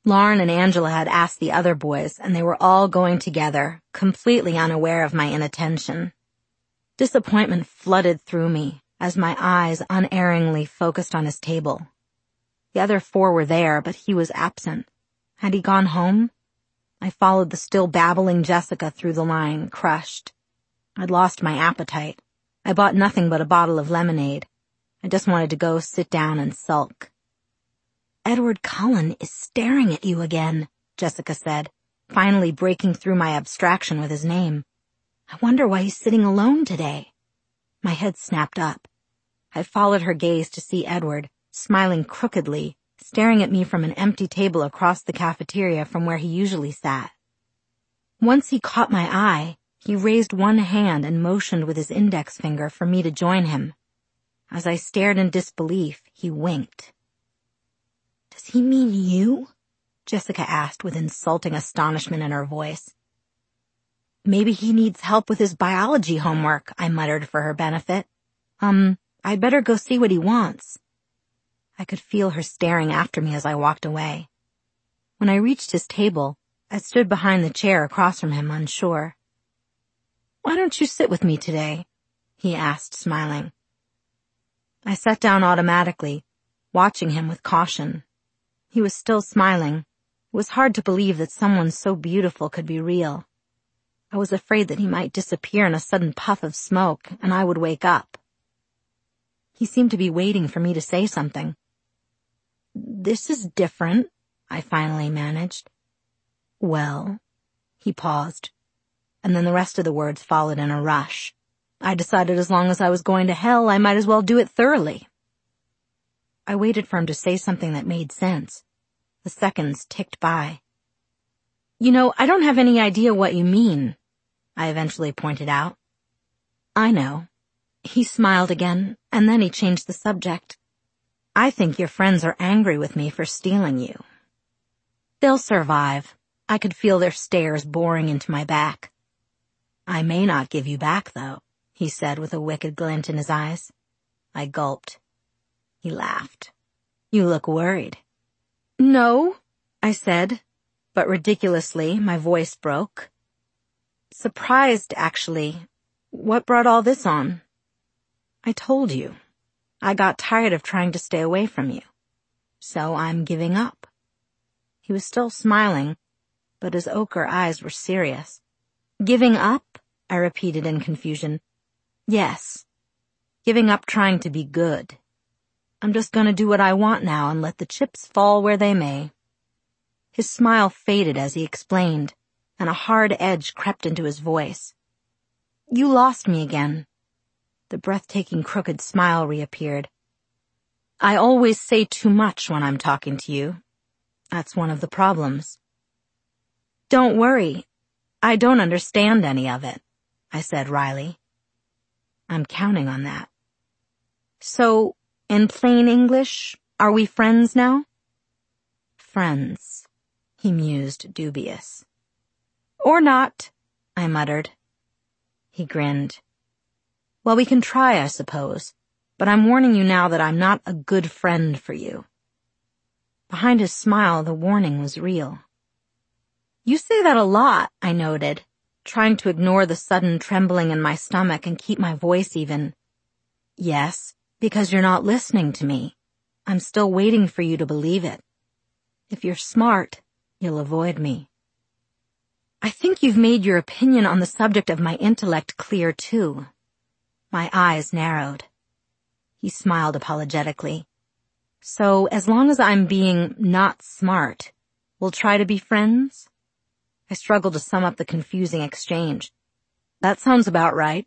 Lauren and Angela had asked the other boys, and they were all going together, completely unaware of my inattention. Disappointment flooded through me as my eyes unerringly focused on his table. The other 4 were there, but he was absent. Had he gone home? I followed the still babbling Jessica through the line, crushed. I'd lost my appetite. I bought nothing but a bottle of lemonade. I just wanted to go sit down and sulk. "Edward Cullen is staring at you again," Jessica said, finally breaking through my abstraction with his name. "I wonder why he's sitting alone today." My head snapped up. I followed her gaze to see Edward, smiling crookedly, staring at me from an empty table across the cafeteria from where he usually sat. Once he caught my eye, he raised one hand and motioned with his index finger for me to join him. As I stared in disbelief, he winked. "Does he mean you?" Jessica asked with insulting astonishment in her voice. "Maybe he needs help with his biology homework," I muttered for her benefit. I'd better go see what he wants." I could feel her staring after me as I walked away. When I reached his table, I stood behind the chair across from him, unsure. "Why don't you sit with me today?" he asked, smiling. I sat down automatically, watching him with caution. He was still smiling. It was hard to believe that someone so beautiful could be real. I was afraid that he might disappear in a sudden puff of smoke, and I would wake up. He seemed to be waiting for me to say something. "This is different," I finally managed. "Well," he paused, and then the rest of the words followed in a rush. I decided as long as I was going to hell, I might as well do it thoroughly. I waited for him to say something that made sense. The seconds ticked by. "You know, I don't have any idea what you mean," I eventually pointed out. "I know." He smiled again, and then he changed the subject. "I think your friends are angry with me for stealing you." "They'll survive." I could feel their stares boring into my back. "I may not give you back, though," he said with a wicked glint in his eyes. I gulped. He laughed. "You look worried." "No," I said, but ridiculously my voice broke. "Surprised, actually. What brought all this on?" "I told you. I got tired of trying to stay away from you. So I'm giving up." He was still smiling, but his ochre eyes were serious. "Giving up?" I repeated in confusion. "Yes. Giving up trying to be good. I'm just going to do what I want now and let the chips fall where they may." His smile faded as he explained, and a hard edge crept into his voice. "You lost me again." The breathtaking crooked smile reappeared. "I always say too much when I'm talking to you. That's one of the problems." "Don't worry. I don't understand any of it," I said wryly. "I'm counting on that." "So, in plain English, are we friends now?" "Friends," he mused, dubious. "Or not," I muttered. He grinned. "Well, we can try, I suppose, but I'm warning you now that I'm not a good friend for you." Behind his smile, the warning was real. "You say that a lot," I noted, trying to ignore the sudden trembling in my stomach and keep my voice even. "Yes, because you're not listening to me. I'm still waiting for you to believe it. If you're smart, you'll avoid me." "I think you've made your opinion on the subject of my intellect clear, too." My eyes narrowed. He smiled apologetically. "So, as long as I'm being not smart, we'll try to be friends?" I struggled to sum up the confusing exchange. "That sounds about right."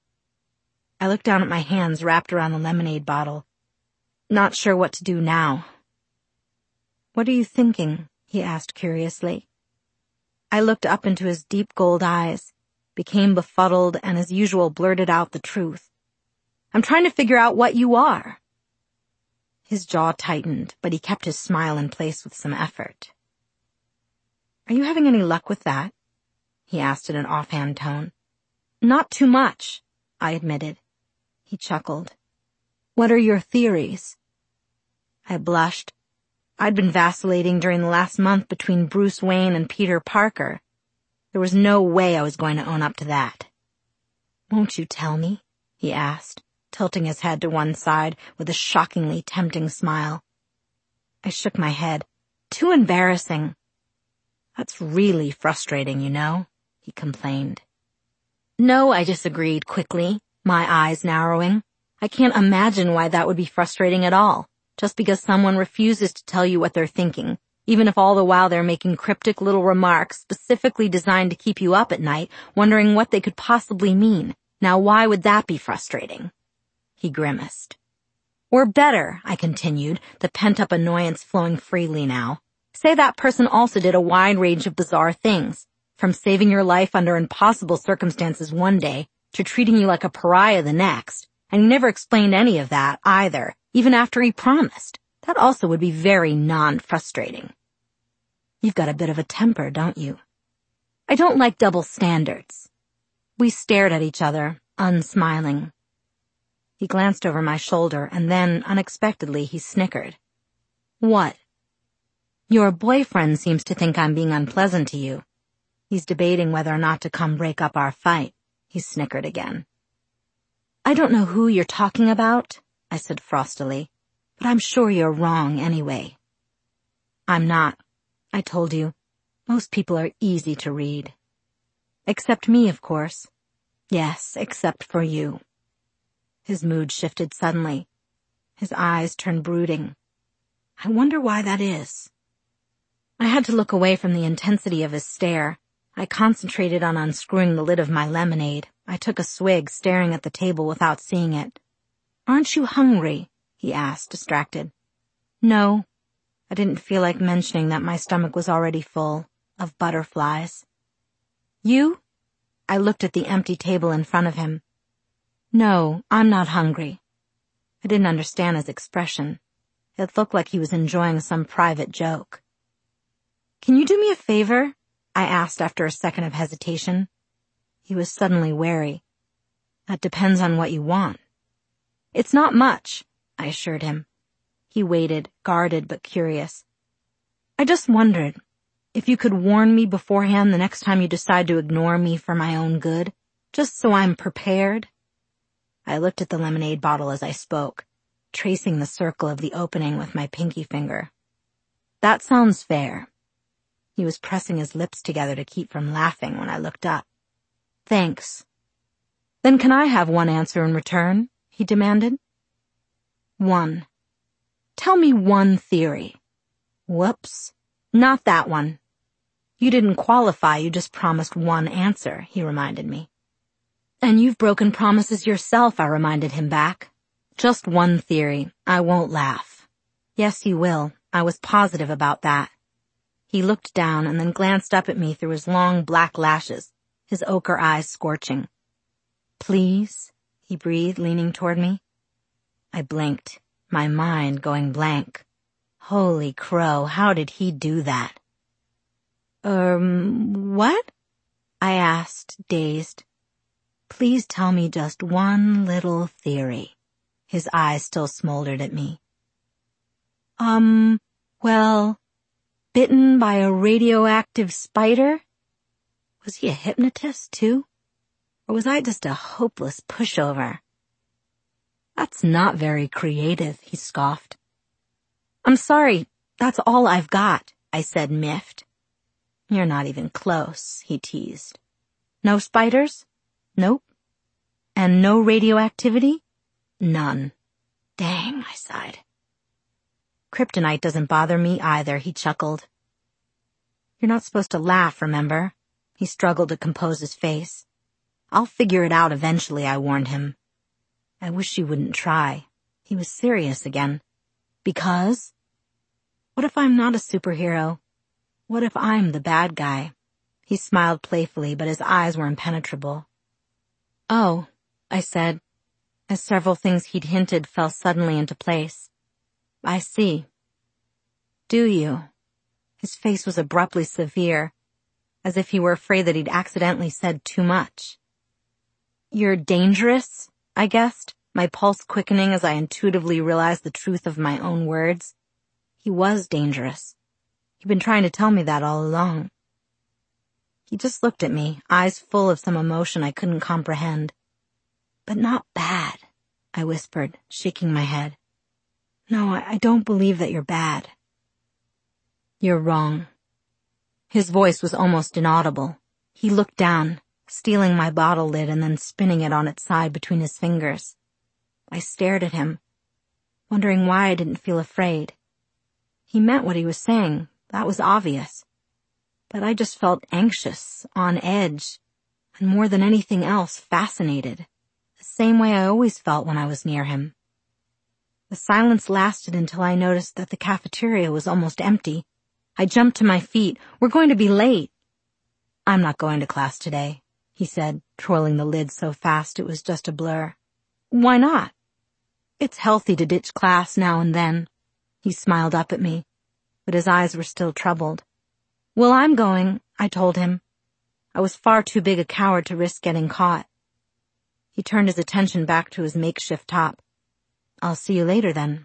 I looked down at my hands wrapped around the lemonade bottle. Not sure what to do now. "What are you thinking?" he asked curiously. I looked up into his deep gold eyes, became befuddled, and as usual blurted out the truth. "I'm trying to figure out what you are." His jaw tightened, but he kept his smile in place with some effort. "Are you having any luck with that?" he asked in an offhand tone. "Not too much," I admitted. He chuckled. "What are your theories?" I blushed. I'd been vacillating during the last month between Bruce Wayne and Peter Parker. There was no way I was going to own up to that. "Won't you tell me?" he asked, tilting his head to one side with a shockingly tempting smile. I shook my head. "Too embarrassing." "That's really frustrating, you know," he complained. "No," I disagreed quickly, my eyes narrowing. "I can't imagine why that would be frustrating at all, just because someone refuses to tell you what they're thinking, even if all the while they're making cryptic little remarks specifically designed to keep you up at night, wondering what they could possibly mean. Now why would that be frustrating?" He grimaced. "Or better," I continued, the pent-up annoyance flowing freely now. "Say that person also did a wide range of bizarre things, from saving your life under impossible circumstances one day to treating you like a pariah the next, and he never explained any of that either, even after he promised. That also would be very non-frustrating." "You've got a bit of a temper, don't you?" "I don't like double standards." We stared at each other, unsmiling. He glanced over my shoulder, and then, unexpectedly, he snickered. "What?" "Your boyfriend seems to think I'm being unpleasant to you. He's debating whether or not to come break up our fight." He snickered again. "I don't know who you're talking about," I said frostily, "but I'm sure you're wrong anyway." "I'm not. I told you. Most people are easy to read." "Except me, of course." "Yes, except for you." His mood shifted suddenly. His eyes turned brooding. I wonder why that is. I had to look away from the intensity of his stare. I concentrated on unscrewing the lid of my lemonade. I took a swig, staring at the table without seeing it. "Aren't you hungry?" he asked, distracted. "No." I didn't feel like mentioning that my stomach was already full of butterflies. "You?" I looked at the empty table in front of him. "No, I'm not hungry." I didn't understand his expression. It looked like he was enjoying some private joke. "Can you do me a favor?" I asked after a second of hesitation. He was suddenly wary. "That depends on what you want." "It's not much," I assured him. He waited, guarded but curious. "I just wondered if you could warn me beforehand the next time you decide to ignore me for my own good, just so I'm prepared." I looked at the lemonade bottle as I spoke, tracing the circle of the opening with my pinky finger. "That sounds fair." He was pressing his lips together to keep from laughing when I looked up. "Thanks." "Then can I have one answer in return?" he demanded. "One." "Tell me one theory." "Whoops. Not that one." "You didn't qualify, you just promised one answer," he reminded me. "And you've broken promises yourself," I reminded him back. "Just one theory. I won't laugh." "Yes, you will. I was positive about that." He looked down and then glanced up at me through his long black lashes, his ochre eyes scorching. "Please?" he breathed, leaning toward me. I blinked, my mind going blank. Holy crow, how did he do that? What?" I asked, dazed. "Please tell me just one little theory." His eyes still smoldered at me. Well, bitten by a radioactive spider?" Was he a hypnotist, too? Or was I just a hopeless pushover? "That's not very creative," he scoffed. "I'm sorry, that's all I've got," I said, miffed. "You're not even close," he teased. "No spiders?" "Nope." "And no radioactivity?" "None." "Dang," I sighed. "Kryptonite doesn't bother me either," he chuckled. "You're not supposed to laugh, remember?" He struggled to compose his face. "I'll figure it out eventually," I warned him. "I wish you wouldn't try." He was serious again. "Because?" "What if I'm not a superhero? What if I'm the bad guy?" He smiled playfully, but his eyes were impenetrable. "Oh," I said, as several things he'd hinted fell suddenly into place. "I see." "Do you?" His face was abruptly severe, as if he were afraid that he'd accidentally said too much. "You're dangerous?" I guessed, my pulse quickening as I intuitively realized the truth of my own words. He was dangerous. He'd been trying to tell me that all along. He just looked at me, eyes full of some emotion I couldn't comprehend. But not bad, I whispered, shaking my head. No, I don't believe that you're bad. You're wrong. His voice was almost inaudible. He looked down, stealing my bottle lid and then spinning it on its side between his fingers. I stared at him, wondering why I didn't feel afraid. He meant what he was saying, that was obvious. But I just felt anxious, on edge, and more than anything else, fascinated, the same way I always felt when I was near him. The silence lasted until I noticed that the cafeteria was almost empty. I jumped to my feet. We're going to be late. I'm not going to class today, he said, twirling the lid so fast it was just a blur. Why not? It's healthy to ditch class now and then. He smiled up at me, but his eyes were still troubled. Well, I'm going, I told him. I was far too big a coward to risk getting caught. He turned his attention back to his makeshift top. I'll see you later then.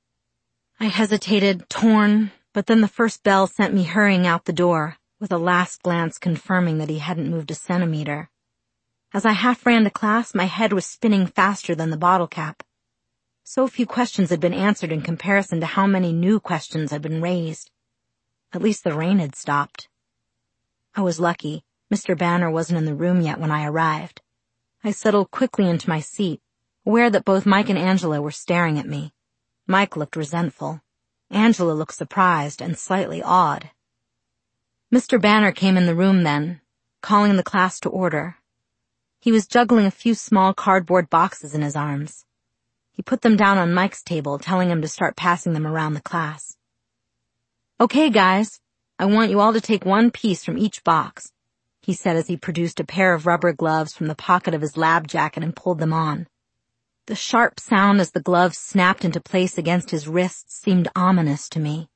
I hesitated, torn, but then the first bell sent me hurrying out the door, with a last glance confirming that he hadn't moved a centimeter. As I half ran to class, my head was spinning faster than the bottle cap. So few questions had been answered in comparison to how many new questions had been raised. At least the rain had stopped. I was lucky. Mr. Banner wasn't in the room yet when I arrived. I settled quickly into my seat, aware that both Mike and Angela were staring at me. Mike looked resentful. Angela looked surprised and slightly awed. Mr. Banner came in the room then, calling the class to order. He was juggling a few small cardboard boxes in his arms. He put them down on Mike's table, telling him to start passing them around the class. Okay, guys, I want you all to take one piece from each box, he said as he produced a pair of rubber gloves from the pocket of his lab jacket and pulled them on. The sharp sound as the gloves snapped into place against his wrists seemed ominous to me.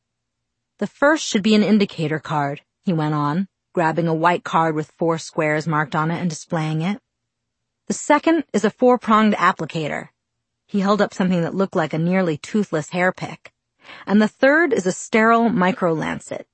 The first should be an indicator card, he went on, grabbing a white card with 4 squares marked on it and displaying it. The second is a 4-pronged applicator. He held up something that looked like a nearly toothless hair pick. And the third is a sterile micro-lancet.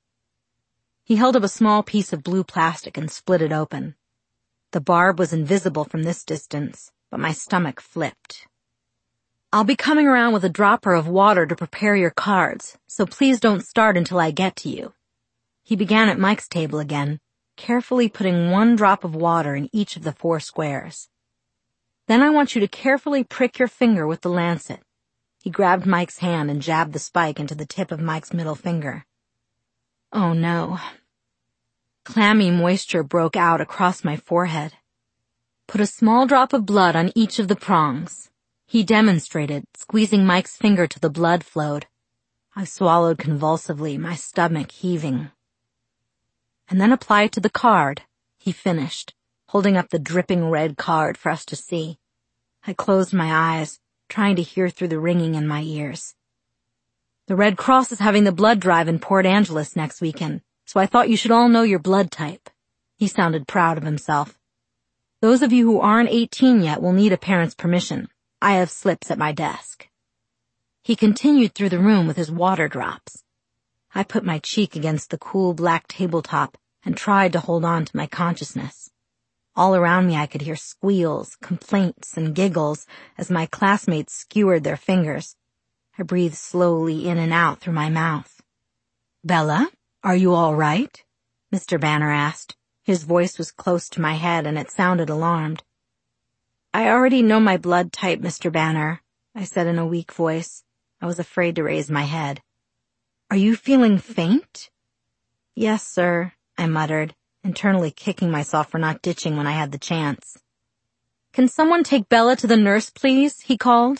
He held up a small piece of blue plastic and split it open. The barb was invisible from this distance, but my stomach flipped. I'll be coming around with a dropper of water to prepare your cards, so please don't start until I get to you. He began at Mike's table again, carefully putting 1 drop of water in each of the 4 squares. Then I want you to carefully prick your finger with the lancet. He grabbed Mike's hand and jabbed the spike into the tip of Mike's middle finger. Oh no. Clammy moisture broke out across my forehead. Put a small drop of blood on each of the prongs. He demonstrated, squeezing Mike's finger till the blood flowed. I swallowed convulsively, my stomach heaving. And then apply it to the card, he finished, holding up the dripping red card for us to see. I closed my eyes, trying to hear through the ringing in my ears. The Red Cross is having the blood drive in Port Angeles next weekend, so I thought you should all know your blood type. He sounded proud of himself. Those of you who aren't 18 yet will need a parent's permission. I have slips at my desk. He continued through the room with his water drops. I put my cheek against the cool black tabletop and tried to hold on to my consciousness. All around me I could hear squeals, complaints, and giggles as my classmates skewered their fingers. I breathed slowly in and out through my mouth. Bella, are you all right? Mr. Banner asked. His voice was close to my head and it sounded alarmed. I already know my blood type, Mr. Banner, I said in a weak voice. I was afraid to raise my head. Are you feeling faint? Yes, sir, I muttered, internally kicking myself for not ditching when I had the chance. Can someone take Bella to the nurse, please? He called.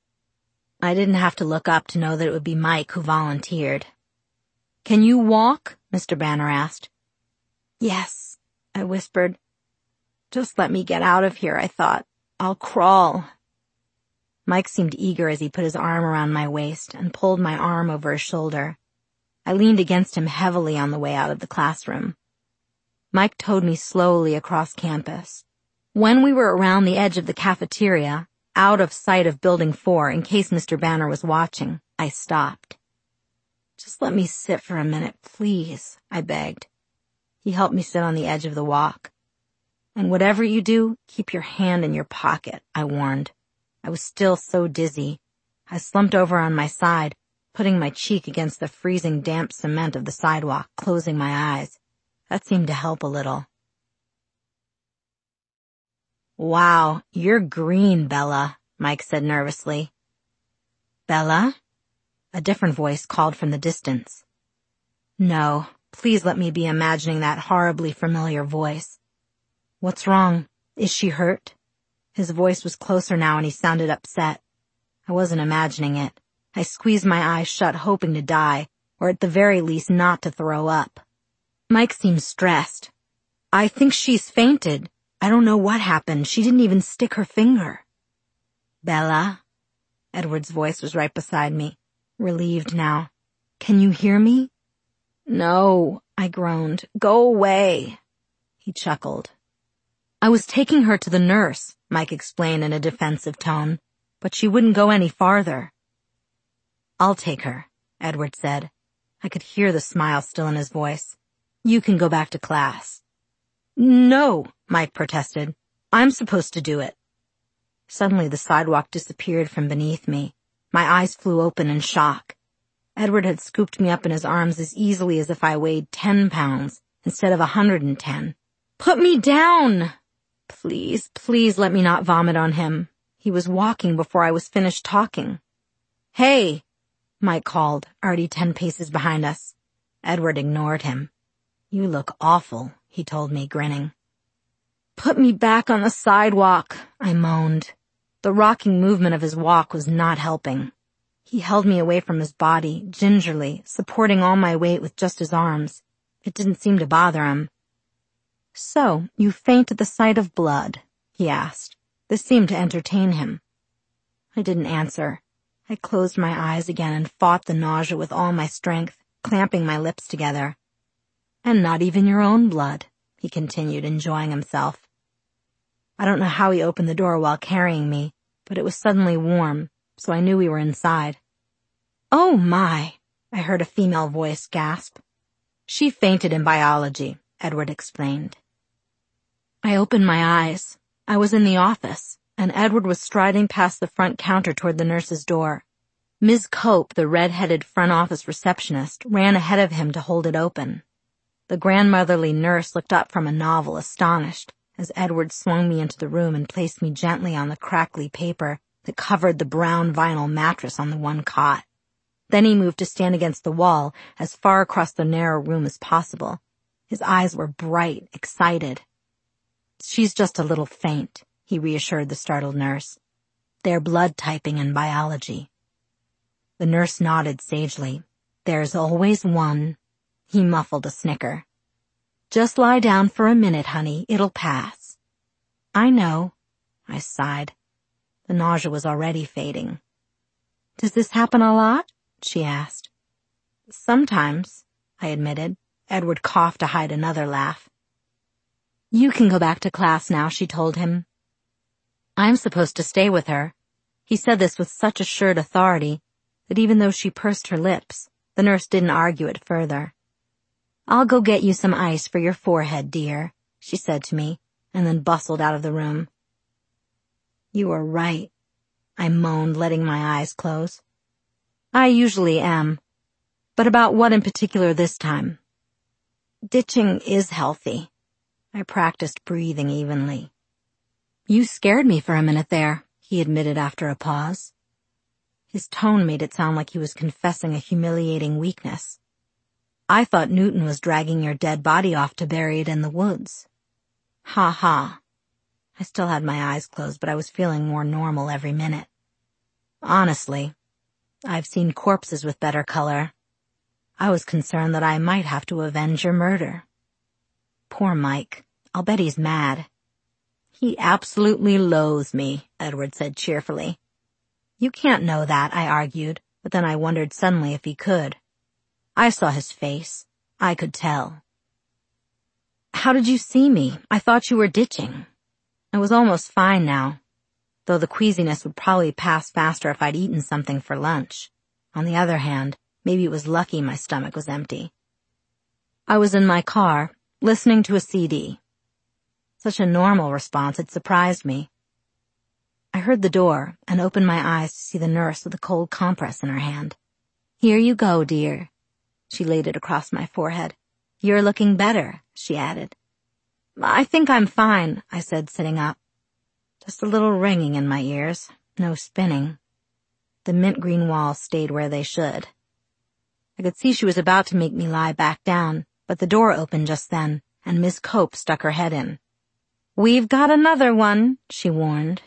I didn't have to look up to know that it would be Mike who volunteered. Can you walk? Mr. Banner asked. Yes, I whispered. Just let me get out of here, I thought. I'll crawl. Mike seemed eager as he put his arm around my waist and pulled my arm over his shoulder. I leaned against him heavily on the way out of the classroom. Mike towed me slowly across campus. When we were around the edge of the cafeteria, out of sight of Building 4 in case Mr. Banner was watching, I stopped. Just let me sit for a minute, please, I begged. He helped me sit on the edge of the walk. And whatever you do, keep your hand in your pocket, I warned. I was still so dizzy. I slumped over on my side, putting my cheek against the freezing damp cement of the sidewalk, closing my eyes. That seemed to help a little. Wow, you're green, Bella, Mike said nervously. Bella? A different voice called from the distance. No, please let me be imagining that horribly familiar voice. What's wrong? Is she hurt? His voice was closer now and he sounded upset. I wasn't imagining it. I squeezed my eyes shut, hoping to die, or at the very least not to throw up. Mike seemed stressed. I think she's fainted. I don't know what happened. She didn't even stick her finger. Bella? Edward's voice was right beside me, relieved now. Can you hear me? No, I groaned. Go away. He chuckled. I was taking her to the nurse, Mike explained in a defensive tone, but she wouldn't go any farther. I'll take her, Edward said. I could hear the smile still in his voice. You can go back to class. No, Mike protested. I'm supposed to do it. Suddenly the sidewalk disappeared from beneath me. My eyes flew open in shock. Edward had scooped me up in his arms as easily as if I weighed 10 pounds instead of 110. Put me down! Please, please let me not vomit on him. He was walking before I was finished talking. Hey, Mike called, already 10 paces behind us. Edward ignored him. You look awful, he told me, grinning. Put me back on the sidewalk, I moaned. The rocking movement of his walk was not helping. He held me away from his body, gingerly, supporting all my weight with just his arms. It didn't seem to bother him. So, you faint at the sight of blood, he asked. This seemed to entertain him. I didn't answer. I closed my eyes again and fought the nausea with all my strength, clamping my lips together. And not even your own blood, he continued, enjoying himself. I don't know how he opened the door while carrying me, but it was suddenly warm, so I knew we were inside. Oh my, I heard a female voice gasp. She fainted in biology, Edward explained. I opened my eyes. I was in the office, and Edward was striding past the front counter toward the nurse's door. Ms. Cope, the red-headed front office receptionist, ran ahead of him to hold it open. The grandmotherly nurse looked up from a novel, astonished, as Edward swung me into the room and placed me gently on the crackly paper that covered the brown vinyl mattress on the one cot. Then he moved to stand against the wall, as far across the narrow room as possible. His eyes were bright, excited. She's just a little faint, he reassured the startled nurse. They're blood typing in biology. The nurse nodded sagely. There's always one. He muffled a snicker. Just lie down for a minute, honey. It'll pass. I know, I sighed. The nausea was already fading. Does this happen a lot? She asked. Sometimes, I admitted. Edward coughed to hide another laugh. You can go back to class now, she told him. I'm supposed to stay with her. He said this with such assured authority that even though she pursed her lips, the nurse didn't argue it further. I'll go get you some ice for your forehead, dear, she said to me, and then bustled out of the room. You are right, I moaned, letting my eyes close. I usually am. But about what in particular this time? Ditching is healthy. I practiced breathing evenly. You scared me for a minute there, he admitted after a pause. His tone made it sound like he was confessing a humiliating weakness. I thought Newton was dragging your dead body off to bury it in the woods. Ha ha. I still had my eyes closed, but I was feeling more normal every minute. Honestly, I've seen corpses with better color. I was concerned that I might have to avenge your murder. Poor Mike. I'll bet he's mad. He absolutely loathes me, Edward said cheerfully. You can't know that, I argued, but then I wondered suddenly if he could. I saw his face. I could tell. How did you see me? I thought you were ditching. I was almost fine now, though the queasiness would probably pass faster if I'd eaten something for lunch. On the other hand, Maybe it was lucky my stomach was empty. I was in my car, listening to a CD. Such a normal response, it surprised me. I heard the door and opened my eyes to see the nurse with a cold compress in her hand. "Here you go, dear." She laid it across my forehead. "You're looking better," she added. "I think I'm fine," I said, sitting up. Just a little ringing in my ears, no spinning. The mint green walls stayed where they should. I could see she was about to make me lie back down, but the door opened just then, and Miss Cope stuck her head in. "We've got another one," she warned.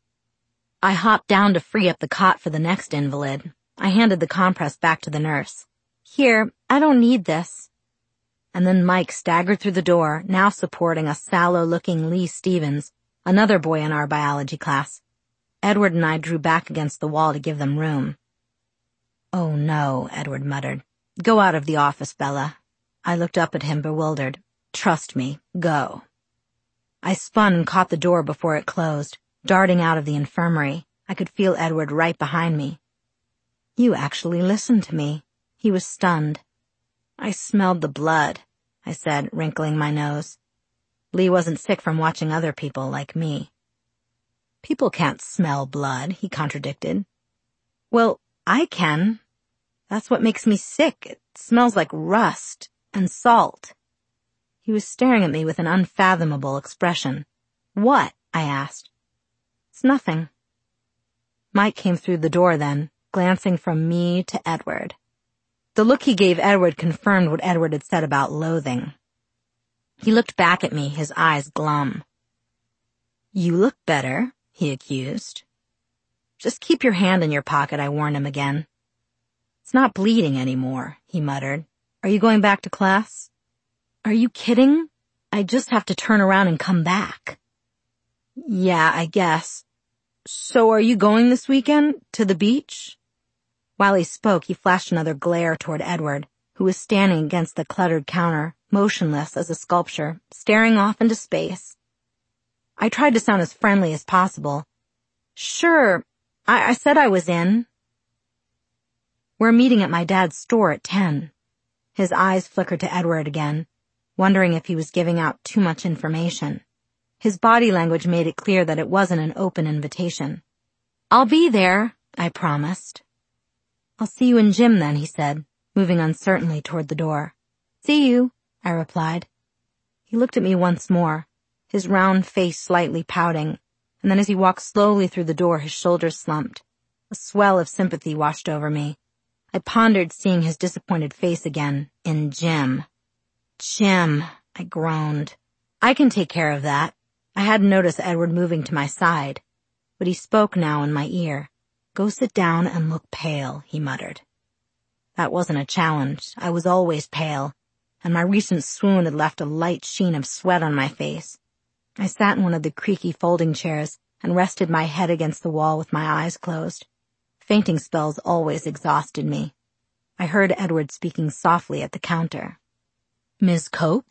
I hopped down to free up the cot for the next invalid. I handed the compress back to the nurse. "Here, I don't need this." And then Mike staggered through the door, now supporting a sallow-looking Lee Stevens, another boy in our biology class. Edward and I drew back against the wall to give them room. "Oh no," Edward muttered. "Go out of the office, Bella." I looked up at him, bewildered. "Trust me, go." I spun and caught the door before it closed. Darting out of the infirmary, I could feel Edward right behind me. "You actually listened to me." He was stunned. "I smelled the blood," I said, wrinkling my nose. Lee wasn't sick from watching other people like me. "People can't smell blood," he contradicted. "Well, I can. That's what makes me sick. It smells like rust and salt." He was staring at me with an unfathomable expression. "What?" I asked. "It's nothing." Mike came through the door then, glancing from me to Edward. The look he gave Edward confirmed what Edward had said about loathing. He looked back at me, his eyes glum. "You look better," he accused. "Just keep your hand in your pocket," I warned him again. "It's not bleeding anymore," he muttered. "Are you going back to class?" "Are you kidding? I just have to turn around and come back." "Yeah, I guess. So are you going this weekend? To the beach?" While he spoke, he flashed another glare toward Edward, who was standing against the cluttered counter, motionless as a sculpture, staring off into space. I tried to sound as friendly as possible. "Sure, I said I was in." "We're meeting at my dad's store at 10. His eyes flickered to Edward again, wondering if he was giving out too much information. His body language made it clear that it wasn't an open invitation. "I'll be there," I promised. "I'll see you in gym then," he said, moving uncertainly toward the door. "See you," I replied. He looked at me once more, his round face slightly pouting, and then as he walked slowly through the door, his shoulders slumped. A swell of sympathy washed over me. I pondered seeing his disappointed face again, in gym. "Gym," I groaned. "I can take care of that." I hadn't noticed Edward moving to my side, but he spoke now in my ear. "Go sit down and look pale," he muttered. That wasn't a challenge. I was always pale, and my recent swoon had left a light sheen of sweat on my face. I sat in one of the creaky folding chairs and rested my head against the wall with my eyes closed. Fainting spells always exhausted me. I heard Edward speaking softly at the counter. "Ms. Cope?"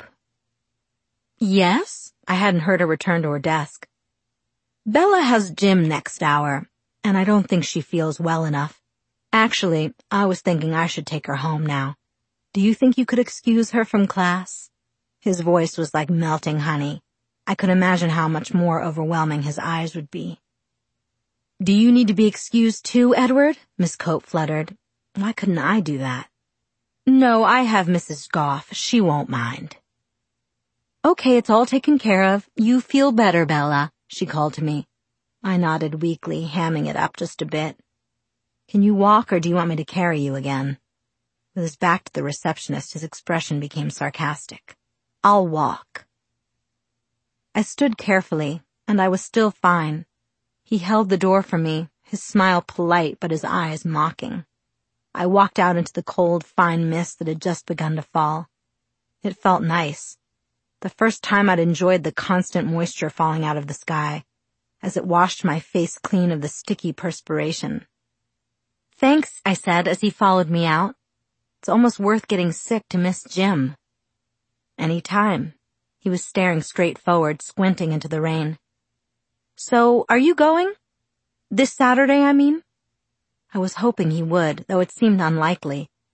"Yes?" I hadn't heard her return to her desk. "Bella has gym next hour, and I don't think she feels well enough. Actually, I was thinking I should take her home now. Do you think you could excuse her from class?" His voice was like melting honey. I could imagine how much more overwhelming his eyes would be. "Do you need to be excused too, Edward?" Miss Cope fluttered. "Why couldn't I do that?" "No, I have Mrs. Goff. She won't mind." "Okay, it's all taken care of. You feel better, Bella," she called to me. I nodded weakly, hamming it up just a bit. "Can you walk, or do you want me to carry you again?" With his back to the receptionist, his expression became sarcastic. "I'll walk." I stood carefully, and I was still fine. He held the door for me, his smile polite but his eyes mocking. I walked out into the cold, fine mist that had just begun to fall. It felt nice. The first time I'd enjoyed the constant moisture falling out of the sky, as it washed my face clean of the sticky perspiration. "Thanks," I said as he followed me out. "It's almost worth getting sick to miss gym." "Any time." He was staring straight forward, squinting into the rain. "So, are you going? This Saturday, I mean?" I was hoping he would, though it seemed unlikely.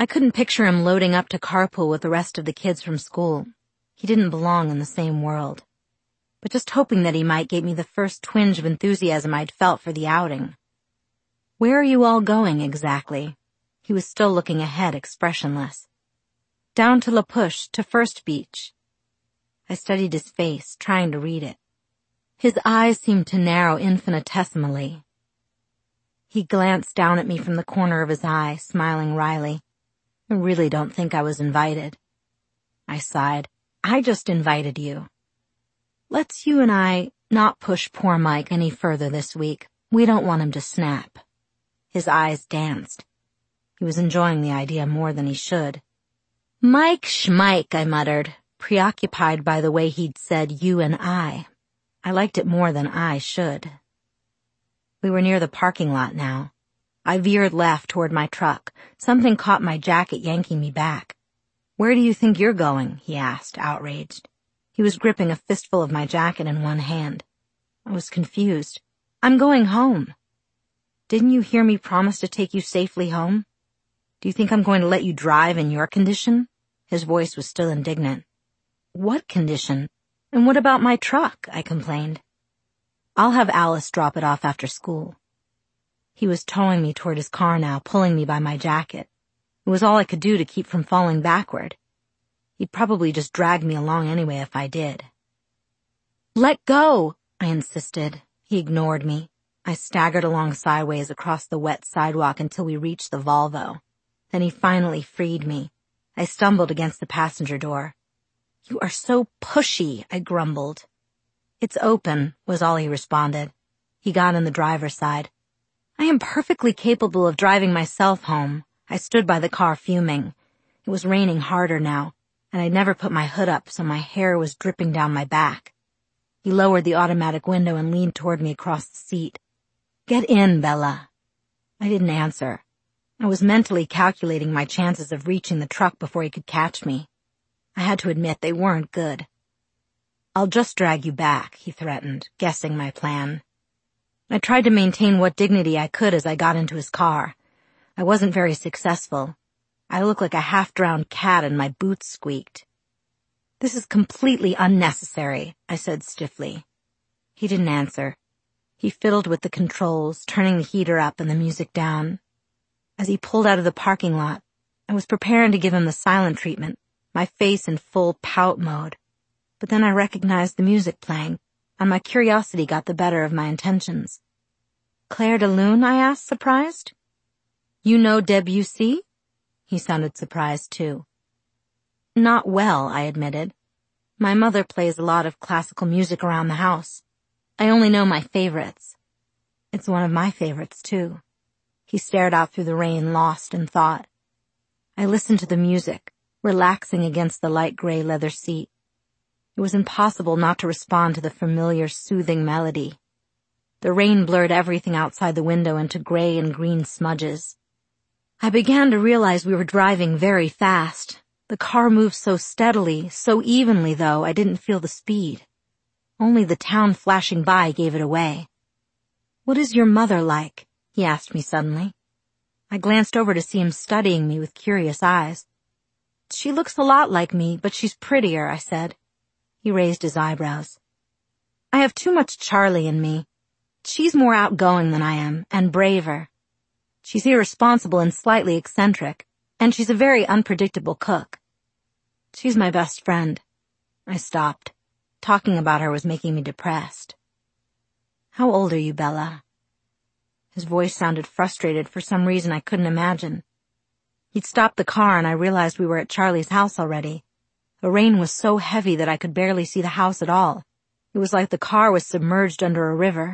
I couldn't picture him loading up to carpool with the rest of the kids from school. He didn't belong in the same world. But just hoping that he might gave me the first twinge of enthusiasm I'd felt for the outing. Where are you all going exactly? He was still looking ahead, expressionless. Down to La Push, to First Beach. I studied his face, trying to read it. His eyes seemed to narrow infinitesimally. He glanced down at me from the corner of his eye, smiling wryly. I really don't think I was invited. I sighed. I just invited you. Let's you and I not push poor Mike any further this week. We don't want him to snap. His eyes danced. He was enjoying the idea more than he should. Mike schmike, I muttered, preoccupied by the way he'd said you and I. I liked it more than I should. We were near the parking lot now. I veered left toward my truck. Something caught my jacket, yanking me back. Where do you think you're going? He asked, outraged. He was gripping a fistful of my jacket in one hand. I was confused. I'm going home. Didn't you hear me promise to take you safely home? Do you think I'm going to let you drive in your condition? His voice was still indignant. What condition? And what about my truck? I complained. I'll have Alice drop it off after school. He was towing me toward his car now, pulling me by my jacket. It was all I could do to keep from falling backward. He'd probably just drag me along anyway if I did. Let go, I insisted. He ignored me. I staggered along sideways across the wet sidewalk until we reached the Volvo. Then he finally freed me. I stumbled against the passenger door. You are so pushy, I grumbled. It's open, was all he responded. He got on the driver's side. I am perfectly capable of driving myself home. I stood by the car fuming. It was raining harder now, and I'd never put my hood up, so my hair was dripping down my back. He lowered the automatic window and leaned toward me across the seat. Get in, Bella. I didn't answer. I was mentally calculating my chances of reaching the truck before he could catch me. I had to admit they weren't good. I'll just drag you back, he threatened, guessing my plan. I tried to maintain what dignity I could as I got into his car. I wasn't very successful. I looked like a half-drowned cat and my boots squeaked. This is completely unnecessary, I said stiffly. He didn't answer. He fiddled with the controls, turning the heater up and the music down. As he pulled out of the parking lot, I was preparing to give him the silent treatment, my face in full pout mode. But then I recognized the music playing, and my curiosity got the better of my intentions. Clair de Lune? I asked, surprised. You know Debussy? He sounded surprised, too. Not well, I admitted. My mother plays a lot of classical music around the house. I only know my favorites. It's one of my favorites, too. He stared out through the rain, lost in thought. I listened to the music, relaxing against the light gray leather seat. It was impossible not to respond to the familiar, soothing melody. The rain blurred everything outside the window into gray and green smudges. I began to realize we were driving very fast. The car moved so steadily, so evenly, though, I didn't feel the speed. Only the town flashing by gave it away. What is your mother like? He asked me suddenly. I glanced over to see him studying me with curious eyes. She looks a lot like me, but she's prettier, I said. He raised his eyebrows. I have too much Charlie in me. She's more outgoing than I am, and braver. She's irresponsible and slightly eccentric, and she's a very unpredictable cook. She's my best friend. I stopped. Talking about her was making me depressed. How old are you, Bella? His voice sounded frustrated for some reason I couldn't imagine. He'd stopped the car and I realized we were at Charlie's house already. The rain was so heavy that I could barely see the house at all. It was like the car was submerged under a river.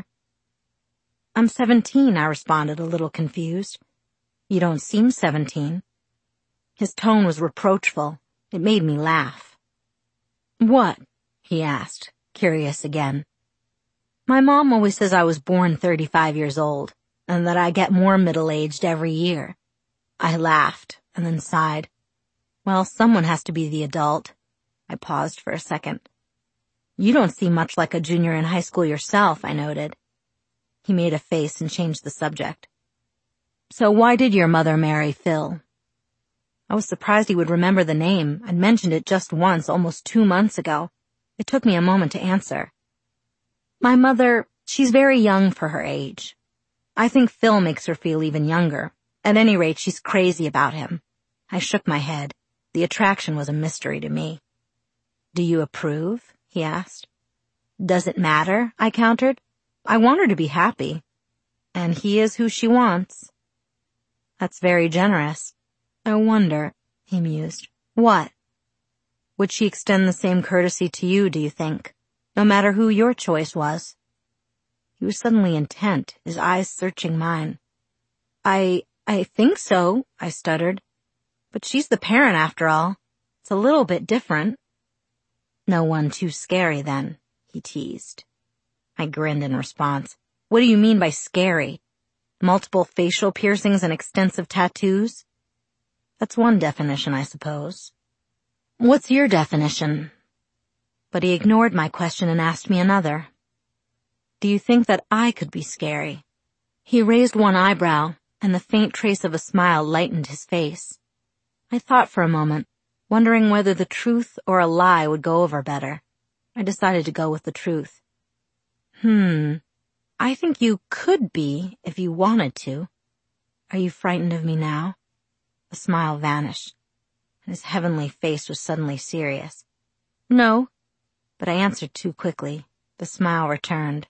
I'm 17, I responded, a little confused. You don't seem 17. His tone was reproachful. It made me laugh. What? He asked, curious again. My mom always says I was born 35 years old, and that I get more middle-aged every year. I laughed, and then sighed. Well, someone has to be the adult. I paused for a second. You don't seem much like a junior in high school yourself, I noted. He made a face and changed the subject. So why did your mother marry Phil? I was surprised he would remember the name. I'd mentioned it just once, almost 2 months ago. It took me a moment to answer. My mother, she's very young for her age. I think Phil makes her feel even younger. At any rate, she's crazy about him. I shook my head. The attraction was a mystery to me. Do you approve? He asked. Does it matter? I countered. I want her to be happy. And he is who she wants. That's very generous. I wonder, he mused. What? Would she extend the same courtesy to you, do you think? No matter who your choice was? He was suddenly intent, his eyes searching mine. I think so, I stuttered. But she's the parent after all. It's a little bit different. No one too scary then, he teased. I grinned in response. What do you mean by scary? Multiple facial piercings and extensive tattoos? That's one definition, I suppose. What's your definition? But he ignored my question and asked me another. Do you think that I could be scary? He raised one eyebrow, and the faint trace of a smile lightened his face. I thought for a moment, wondering whether the truth or a lie would go over better. I decided to go with the truth. I think you could be if you wanted to. Are you frightened of me now? The smile vanished, and his heavenly face was suddenly serious. No, but I answered too quickly. The smile returned.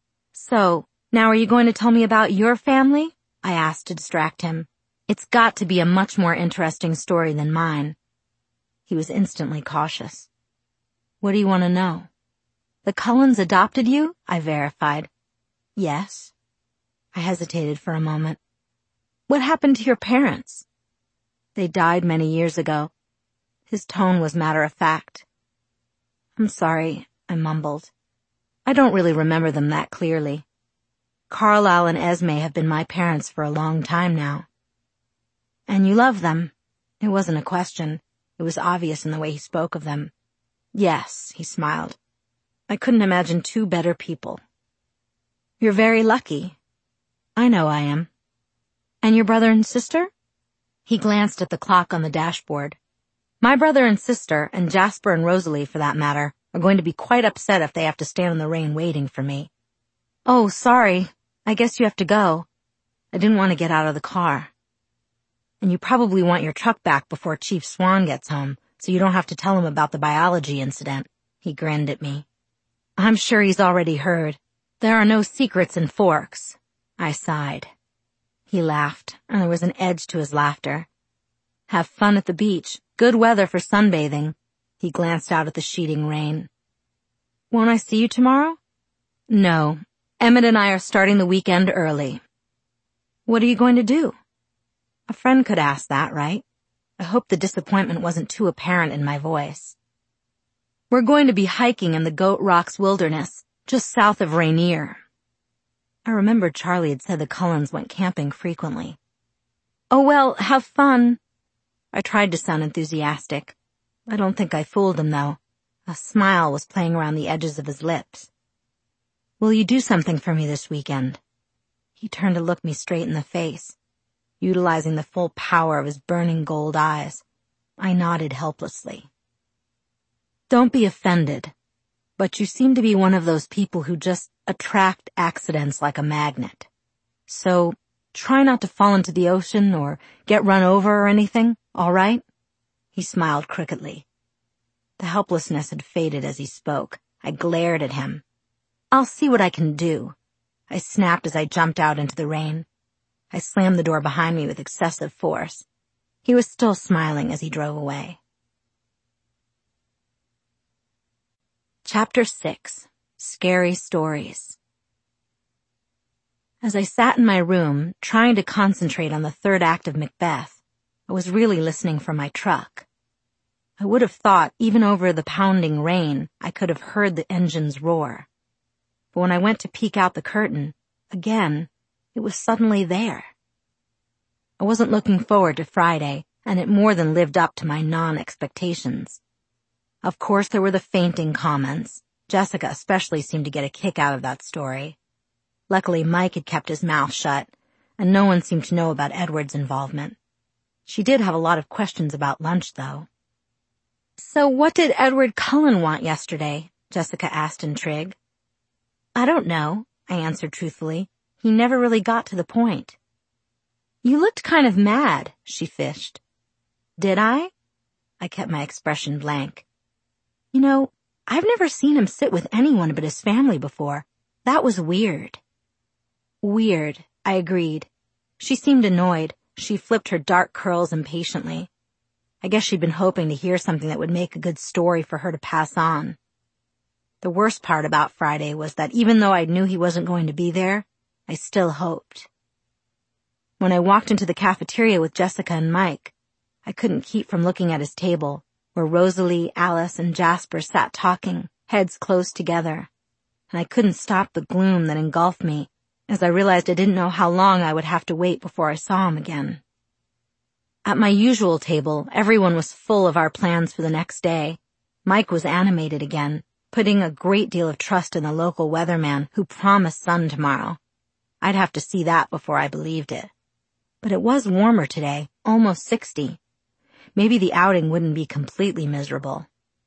So, now are you going to tell me about your family? I asked to distract him. It's got to be a much more interesting story than mine. He was instantly cautious. What do you want to know? The Cullens adopted you? I verified. Yes. I hesitated for a moment. What happened to your parents? They died many years ago. His tone was matter-of-fact. I'm sorry, I mumbled. I don't really remember them that clearly. Carlisle and Esme have been my parents for a long time now. And you love them? It wasn't a question. It was obvious in the way he spoke of them. Yes, he smiled. I couldn't imagine two better people. You're very lucky. I know I am. And your brother and sister? He glanced at the clock on the dashboard. My brother and sister, and Jasper and Rosalie for that matter, are going to be quite upset if they have to stand in the rain waiting for me. Oh, sorry. I guess you have to go. I didn't want to get out of the car. And you probably want your truck back before Chief Swan gets home, so you don't have to tell him about the biology incident. He grinned at me. I'm sure he's already heard. There are no secrets in Forks. I sighed. He laughed, and there was an edge to his laughter. Have fun at the beach. Good weather for sunbathing. He glanced out at the sheeting rain. Won't I see you tomorrow? No. Emmett and I are starting the weekend early. What are you going to do? A friend could ask that, right? I hope the disappointment wasn't too apparent in my voice. We're going to be hiking in the Goat Rocks Wilderness, just south of Rainier. I remembered Charlie had said the Cullens went camping frequently. Oh, well, have fun. I tried to sound enthusiastic. I don't think I fooled him, though. A smile was playing around the edges of his lips. Will you do something for me this weekend? He turned to look me straight in the face, utilizing the full power of his burning gold eyes. I nodded helplessly. Don't be offended, but you seem to be one of those people who just attract accidents like a magnet. So, try not to fall into the ocean or get run over or anything, all right? He smiled crookedly. The helplessness had faded as he spoke. I glared at him. I'll see what I can do. I snapped as I jumped out into the rain. I slammed the door behind me with excessive force. He was still smiling as he drove away. Chapter 6. Scary Stories. As I sat in my room, trying to concentrate on the third act of Macbeth, I was really listening for my truck. I would have thought, even over the pounding rain, I could have heard the engine's roar. But when I went to peek out the curtain, again, it was suddenly there. I wasn't looking forward to Friday, and it more than lived up to my non-expectations. Of course, there were the fainting comments. Jessica especially seemed to get a kick out of that story. Luckily, Mike had kept his mouth shut, and no one seemed to know about Edward's involvement. She did have a lot of questions about lunch, though. "So what did Edward Cullen want yesterday?" Jessica asked intrigued. "I don't know," I answered truthfully. "He never really got to the point." "You looked kind of mad," she fished. "Did I?" I kept my expression blank. "You know, I've never seen him sit with anyone but his family before. That was weird." "Weird," I agreed. She seemed annoyed. She flipped her dark curls impatiently. I guess she'd been hoping to hear something that would make a good story for her to pass on. The worst part about Friday was that even though I knew he wasn't going to be there, I still hoped. When I walked into the cafeteria with Jessica and Mike, I couldn't keep from looking at his table, where Rosalie, Alice, and Jasper sat talking, heads close together. And I couldn't stop the gloom that engulfed me as I realized I didn't know how long I would have to wait before I saw him again. At my usual table, everyone was full of our plans for the next day. Mike was animated again, putting a great deal of trust in the local weatherman who promised sun tomorrow. I'd have to see that before I believed it. But it was warmer today, almost 60. Maybe the outing wouldn't be completely miserable.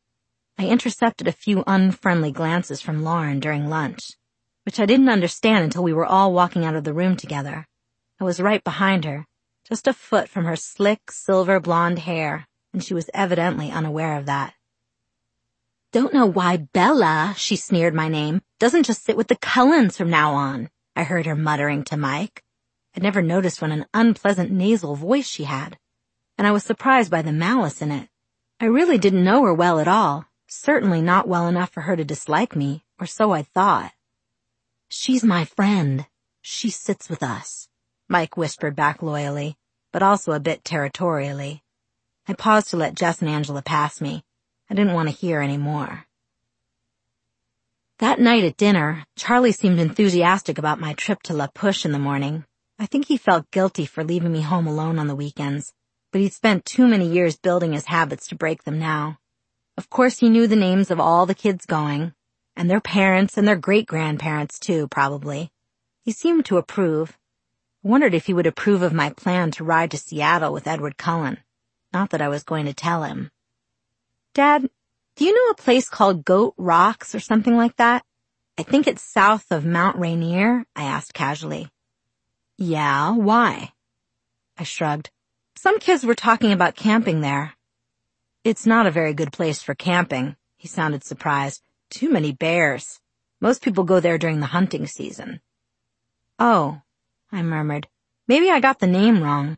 I intercepted a few unfriendly glances from Lauren during lunch, which I didn't understand until we were all walking out of the room together. I was right behind her, just a foot from her slick, silver blonde hair, and she was evidently unaware of that. "Don't know why Bella," she sneered my name, "doesn't just sit with the Cullens from now on," I heard her muttering to Mike. I'd never noticed what an unpleasant nasal voice she had, and I was surprised by the malice in it. I really didn't know her well at all, certainly not well enough for her to dislike me, or so I thought. "She's my friend. She sits with us," Mike whispered back loyally, but also a bit territorially. I paused to let Jess and Angela pass me. I didn't want to hear any more. That night at dinner, Charlie seemed enthusiastic about my trip to La Push in the morning. I think he felt guilty for leaving me home alone on the weekends, but he'd spent too many years building his habits to break them now. Of course he knew the names of all the kids going, and their parents and their great-grandparents too, probably. He seemed to approve. I wondered if he would approve of my plan to ride to Seattle with Edward Cullen. Not that I was going to tell him. "Dad, do you know a place called Goat Rocks or something like that? I think it's south of Mount Rainier," I asked casually. "Yeah, why?" I shrugged. "Some kids were talking about camping there." "It's not a very good place for camping," he sounded surprised. "Too many bears. Most people go there during the hunting season." "Oh," I murmured. "Maybe I got the name wrong."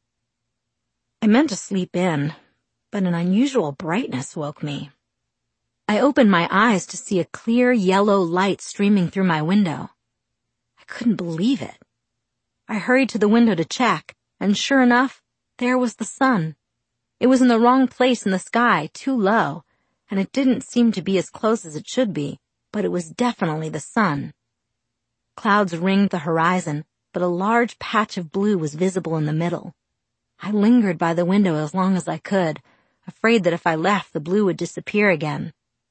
I meant to sleep in, but an unusual brightness woke me. I opened my eyes to see a clear yellow light streaming through my window. I couldn't believe it. I hurried to the window to check, and sure enough, there was the sun. It was in the wrong place in the sky, too low, and it didn't seem to be as close as it should be, but it was definitely the sun. Clouds ringed the horizon, but a large patch of blue was visible in the middle. I lingered by the window as long as I could, afraid that if I left, the blue would disappear again.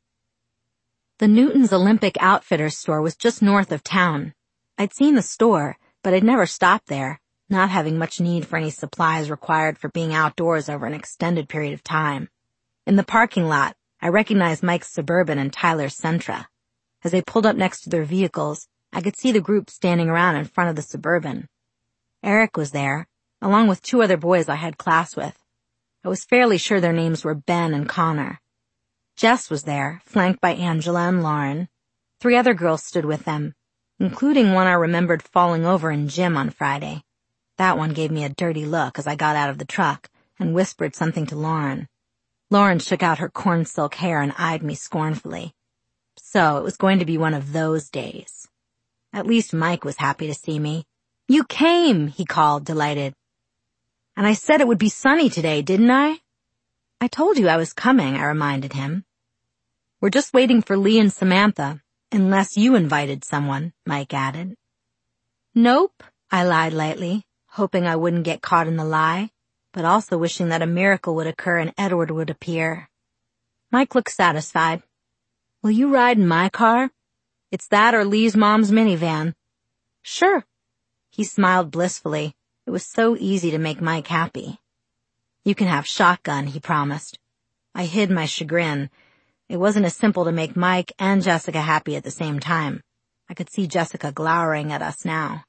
The Newton's Olympic Outfitters store was just north of town. I'd seen the store, but I'd never stopped there, not having much need for any supplies required for being outdoors over an extended period of time. In the parking lot, I recognized Mike's Suburban and Tyler's Sentra. As they pulled up next to their vehicles, I could see the group standing around in front of the Suburban. Eric was there, along with 2 other boys I had class with. I was fairly sure their names were Ben and Connor. Jess was there, flanked by Angela and Lauren. 3 other girls stood with them, including one I remembered falling over in gym on Friday. That one gave me a dirty look as I got out of the truck and whispered something to Lauren. Lauren shook out her corn silk hair and eyed me scornfully. So it was going to be one of those days. At least Mike was happy to see me. "You came," he called, delighted. "And I said it would be sunny today, didn't I?" "I told you I was coming," I reminded him. "We're just waiting for Lee and Samantha, unless you invited someone," Mike added. "Nope," I lied lightly, hoping I wouldn't get caught in the lie, but also wishing that a miracle would occur and Edward would appear. Mike looked satisfied. "Will you ride in my car? It's that or Lee's mom's minivan." "Sure." He smiled blissfully. It was so easy to make Mike happy. "You can have shotgun," he promised. I hid my chagrin. It wasn't as simple to make Mike and Jessica happy at the same time. I could see Jessica glowering at us now.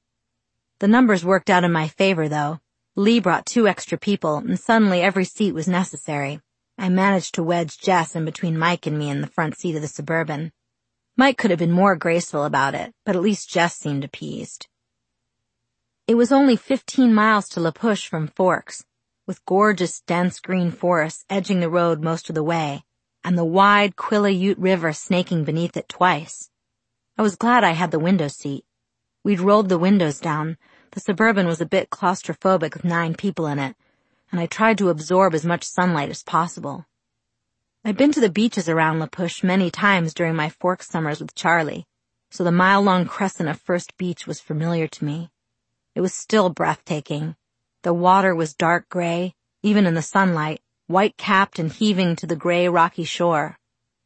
The numbers worked out in my favor, though. Lee brought 2 extra people, and suddenly every seat was necessary. I managed to wedge Jess in between Mike and me in the front seat of the Suburban. Mike could have been more graceful about it, but at least Jess seemed appeased. It was only 15 miles to La Push from Forks, with gorgeous, dense green forests edging the road most of the way, and the wide Quileute River snaking beneath it twice. I was glad I had the window seat. We'd rolled the windows down. The Suburban was a bit claustrophobic with 9 people in it, and I tried to absorb as much sunlight as possible. I'd been to the beaches around La Push many times during my Forks summers with Charlie, so the mile-long crescent of First Beach was familiar to me. It was still breathtaking. The water was dark gray, even in the sunlight, white-capped and heaving to the gray rocky shore.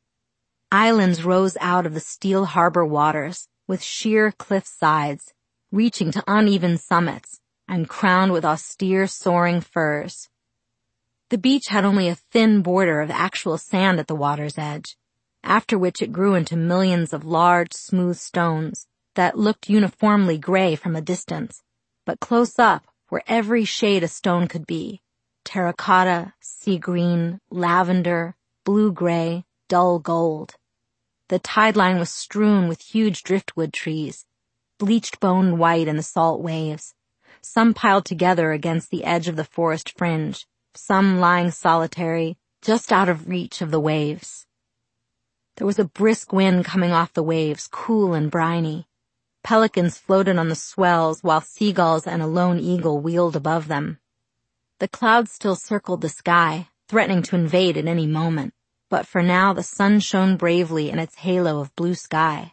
Islands rose out of the steel harbor waters, with sheer cliff sides, reaching to uneven summits, and crowned with austere soaring firs. The beach had only a thin border of actual sand at the water's edge, after which it grew into millions of large, smooth stones that looked uniformly gray from a distance, but close up were every shade a stone could be: terracotta, sea green, lavender, blue-gray, dull gold. The tide line was strewn with huge driftwood trees, bleached bone white in the salt waves, some piled together against the edge of the forest fringe, some lying solitary, just out of reach of the waves. There was a brisk wind coming off the waves, cool and briny. Pelicans floated on the swells while seagulls and a lone eagle wheeled above them. The clouds still circled the sky, threatening to invade at any moment, but for now the sun shone bravely in its halo of blue sky.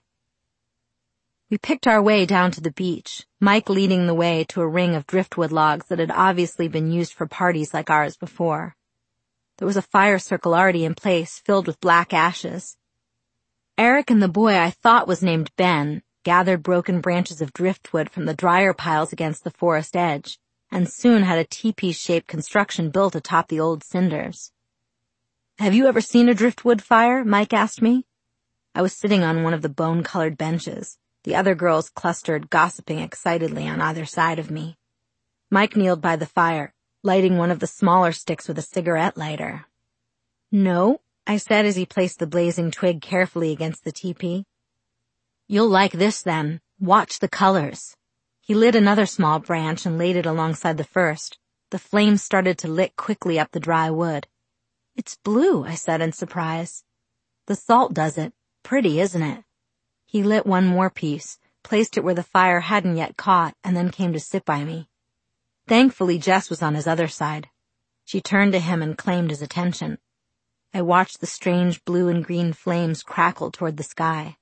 We picked our way down to the beach, Mike leading the way to a ring of driftwood logs that had obviously been used for parties like ours before. There was a fire circle already in place, filled with black ashes. Eric and the boy I thought was named Ben gathered broken branches of driftwood from the dryer piles against the forest edge, and soon had a teepee-shaped construction built atop the old cinders. "Have you ever seen a driftwood fire?" Mike asked me. I was sitting on one of the bone-colored benches. The other girls clustered, gossiping excitedly on either side of me. Mike kneeled by the fire, lighting one of the smaller sticks with a cigarette lighter. "No," I said as he placed the blazing twig carefully against the teepee. "You'll like this then. Watch the colors." He lit another small branch and laid it alongside the first. The flames started to lick quickly up the dry wood. "It's blue," I said in surprise. "The salt does it. Pretty, isn't it?" He lit one more piece, placed it where the fire hadn't yet caught, and then came to sit by me. Thankfully, Jess was on his other side. She turned to him and claimed his attention. I watched the strange blue and green flames crackle toward the sky.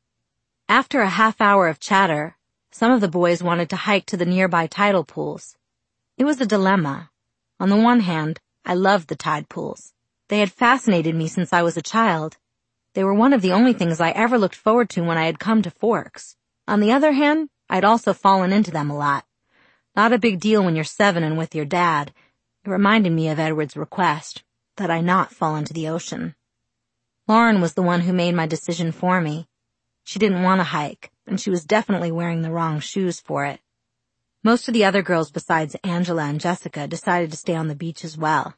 After a half hour of chatter, some of the boys wanted to hike to the nearby tidal pools. It was a dilemma. On the one hand, I loved the tide pools. They had fascinated me since I was a child. They were one of the only things I ever looked forward to when I had come to Forks. On the other hand, I'd also fallen into them a lot. Not a big deal when you're 7 and with your dad. It reminded me of Edward's request, that I not fall into the ocean. Lauren was the one who made my decision for me. She didn't want to hike, and she was definitely wearing the wrong shoes for it. Most of the other girls besides Angela and Jessica decided to stay on the beach as well.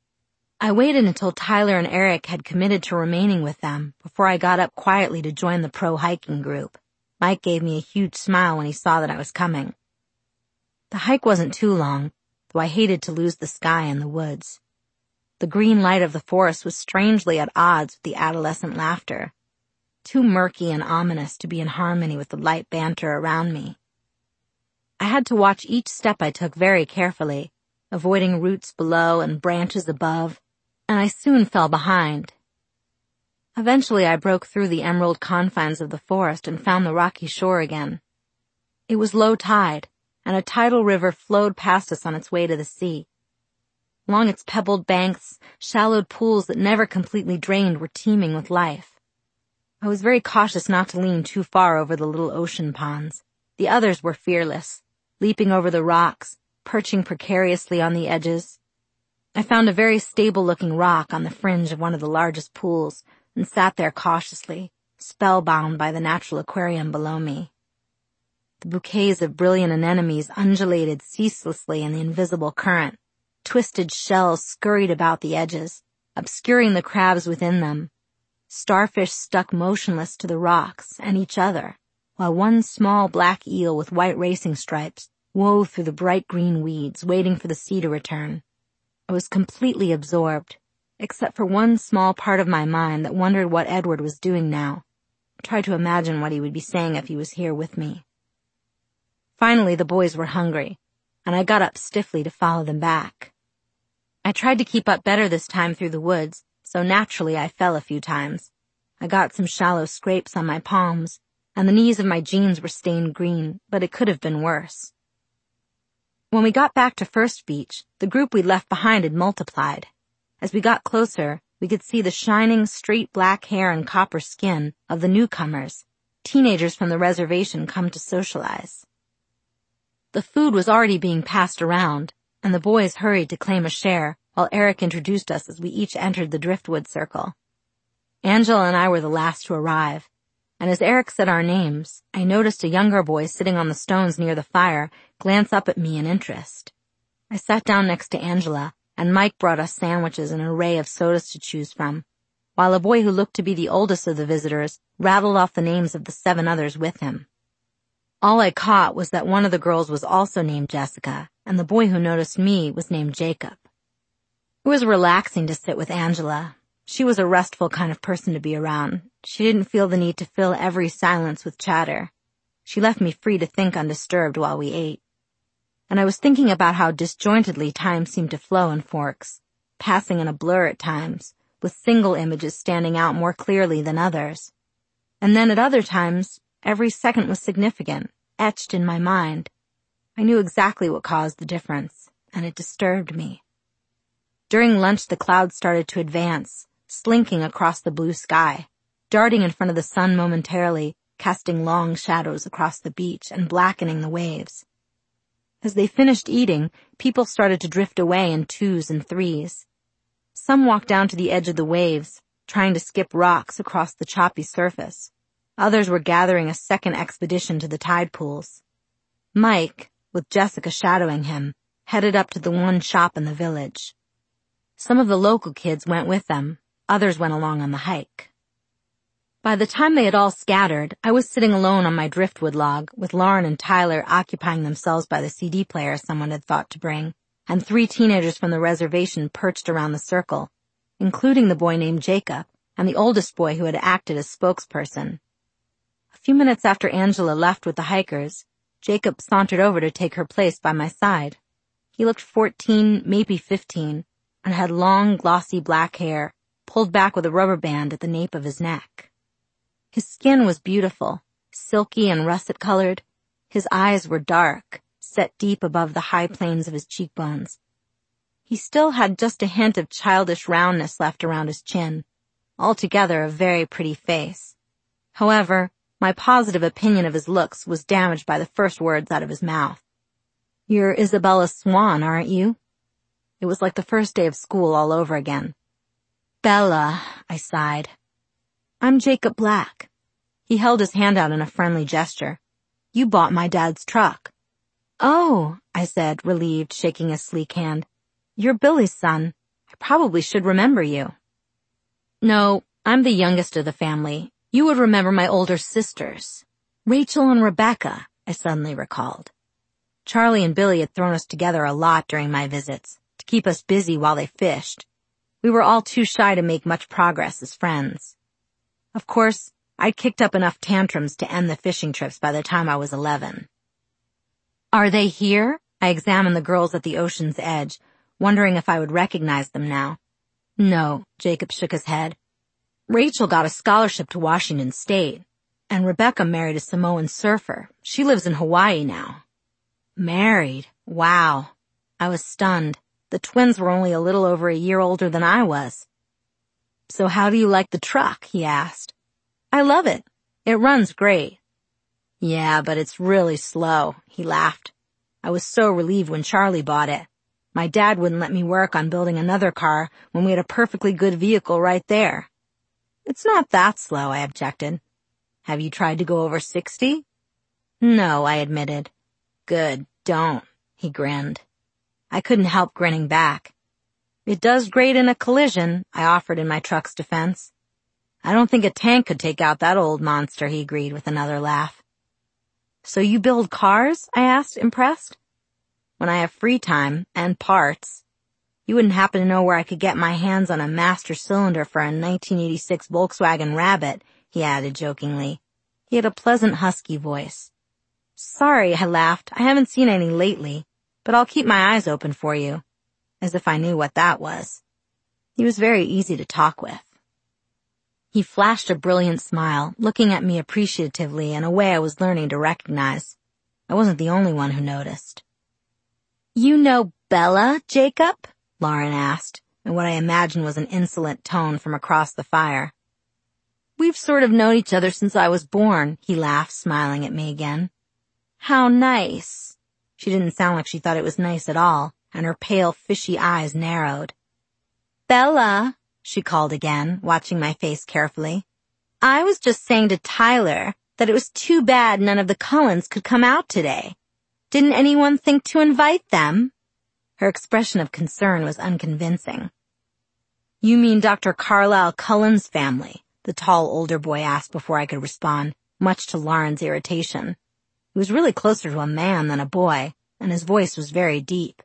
I waited until Tyler and Eric had committed to remaining with them before I got up quietly to join the pro-hiking group. Mike gave me a huge smile when he saw that I was coming. The hike wasn't too long, though I hated to lose the sky and the woods. The green light of the forest was strangely at odds with the adolescent laughter, too murky and ominous to be in harmony with the light banter around me. I had to watch each step I took very carefully, avoiding roots below and branches above, and I soon fell behind. Eventually I broke through the emerald confines of the forest and found the rocky shore again. It was low tide, and a tidal river flowed past us on its way to the sea. Along its pebbled banks, shallowed pools that never completely drained were teeming with life. I was very cautious not to lean too far over the little ocean ponds. The others were fearless, leaping over the rocks, perching precariously on the edges. I found a very stable-looking rock on the fringe of one of the largest pools and sat there cautiously, spellbound by the natural aquarium below me. The bouquets of brilliant anemones undulated ceaselessly in the invisible current. Twisted shells scurried about the edges, obscuring the crabs within them. Starfish stuck motionless to the rocks and each other, while one small black eel with white racing stripes wove through the bright green weeds, waiting for the sea to return. I was completely absorbed, except for one small part of my mind that wondered what Edward was doing now. I tried to imagine what he would be saying if he was here with me. Finally, the boys were hungry, and I got up stiffly to follow them back. I tried to keep up better this time through the woods, so naturally I fell a few times. I got some shallow scrapes on my palms, and the knees of my jeans were stained green, but it could have been worse. When we got back to First Beach, the group we'd left behind had multiplied. As we got closer, we could see the shining, straight black hair and copper skin of the newcomers, teenagers from the reservation come to socialize. The food was already being passed around, and the boys hurried to claim a share while Eric introduced us as we each entered the driftwood circle. Angela and I were the last to arrive, and as Eric said our names, I noticed a younger boy sitting on the stones near the fire glance up at me in interest. I sat down next to Angela, and Mike brought us sandwiches and an array of sodas to choose from, while a boy who looked to be the oldest of the visitors rattled off the names of the 7 others with him. All I caught was that one of the girls was also named Jessica, and the boy who noticed me was named Jacob. It was relaxing to sit with Angela. She was a restful kind of person to be around. She didn't feel the need to fill every silence with chatter. She left me free to think undisturbed while we ate. And I was thinking about how disjointedly time seemed to flow in Forks, passing in a blur at times, with single images standing out more clearly than others. And then at other times, every second was significant, etched in my mind. I knew exactly what caused the difference, and it disturbed me. During lunch, the clouds started to advance, slinking across the blue sky, darting in front of the sun momentarily, casting long shadows across the beach and blackening the waves. As they finished eating, people started to drift away in 2s and 3s. Some walked down to the edge of the waves, trying to skip rocks across the choppy surface. Others were gathering a second expedition to the tide pools. Mike, with Jessica shadowing him, headed up to the one shop in the village. Some of the local kids went with them. Others went along on the hike. By the time they had all scattered, I was sitting alone on my driftwood log, with Lauren and Tyler occupying themselves by the CD player someone had thought to bring, and 3 teenagers from the reservation perched around the circle, including the boy named Jacob and the oldest boy who had acted as spokesperson. A few minutes after Angela left with the hikers, Jacob sauntered over to take her place by my side. He looked 14, maybe 15, and had long, glossy black hair, pulled back with a rubber band at the nape of his neck. His skin was beautiful, silky and russet-colored. His eyes were dark, set deep above the high planes of his cheekbones. He still had just a hint of childish roundness left around his chin. Altogether a very pretty face. However, my positive opinion of his looks was damaged by the first words out of his mouth. "You're Isabella Swan, aren't you?" It was like the first day of school all over again. "Bella," I sighed. "I'm Jacob Black." He held his hand out in a friendly gesture. "You bought my dad's truck." "Oh," I said, relieved, shaking his sleek hand. "You're Billy's son. I probably should remember you." "No, I'm the youngest of the family. You would remember my older sisters. Rachel and Rebecca," I suddenly recalled. Charlie and Billy had thrown us together a lot during my visits, to keep us busy while they fished. We were all too shy to make much progress as friends. Of course, I'd kicked up enough tantrums to end the fishing trips by the time I was 11. "Are they here?" I examined the girls at the ocean's edge, wondering if I would recognize them now. "No," Jacob shook his head. "Rachel got a scholarship to Washington State, and Rebecca married a Samoan surfer. She lives in Hawaii now." Married? Wow. I was stunned. The twins were only a little over a year older than I was. "So how do you like the truck?" he asked. "I love it. It runs great." "Yeah, but it's really slow," he laughed. I was so relieved when Charlie bought it. My dad wouldn't let me work on building another car when we had a perfectly good vehicle right there. It's not that slow, I objected. Have you tried to go over 60? No, I admitted. Good, don't, he grinned. I couldn't help grinning back. It does great in a collision, I offered in my truck's defense. I don't think a tank could take out that old monster, he agreed with another laugh. So you build cars? I asked, impressed. When I have free time and parts. You wouldn't happen to know where I could get my hands on a master cylinder for a 1986 Volkswagen Rabbit, he added jokingly. He had a pleasant husky voice. Sorry, I laughed. I haven't seen any lately, but I'll keep my eyes open for you. As if I knew what that was. He was very easy to talk with. He flashed a brilliant smile, looking at me appreciatively in a way I was learning to recognize. I wasn't the only one who noticed. You know Bella, Jacob? Lauren asked, in what I imagined was an insolent tone from across the fire. We've sort of known each other since I was born, he laughed, smiling at me again. How nice. She didn't sound like she thought it was nice at all, and her pale, fishy eyes narrowed. Bella, she called again, watching my face carefully. I was just saying to Tyler that it was too bad none of the Cullens could come out today. Didn't anyone think to invite them? Her expression of concern was unconvincing. You mean Dr. Carlisle Cullen's family? The tall older boy asked before I could respond, much to Lauren's irritation. He was really closer to a man than a boy, and his voice was very deep.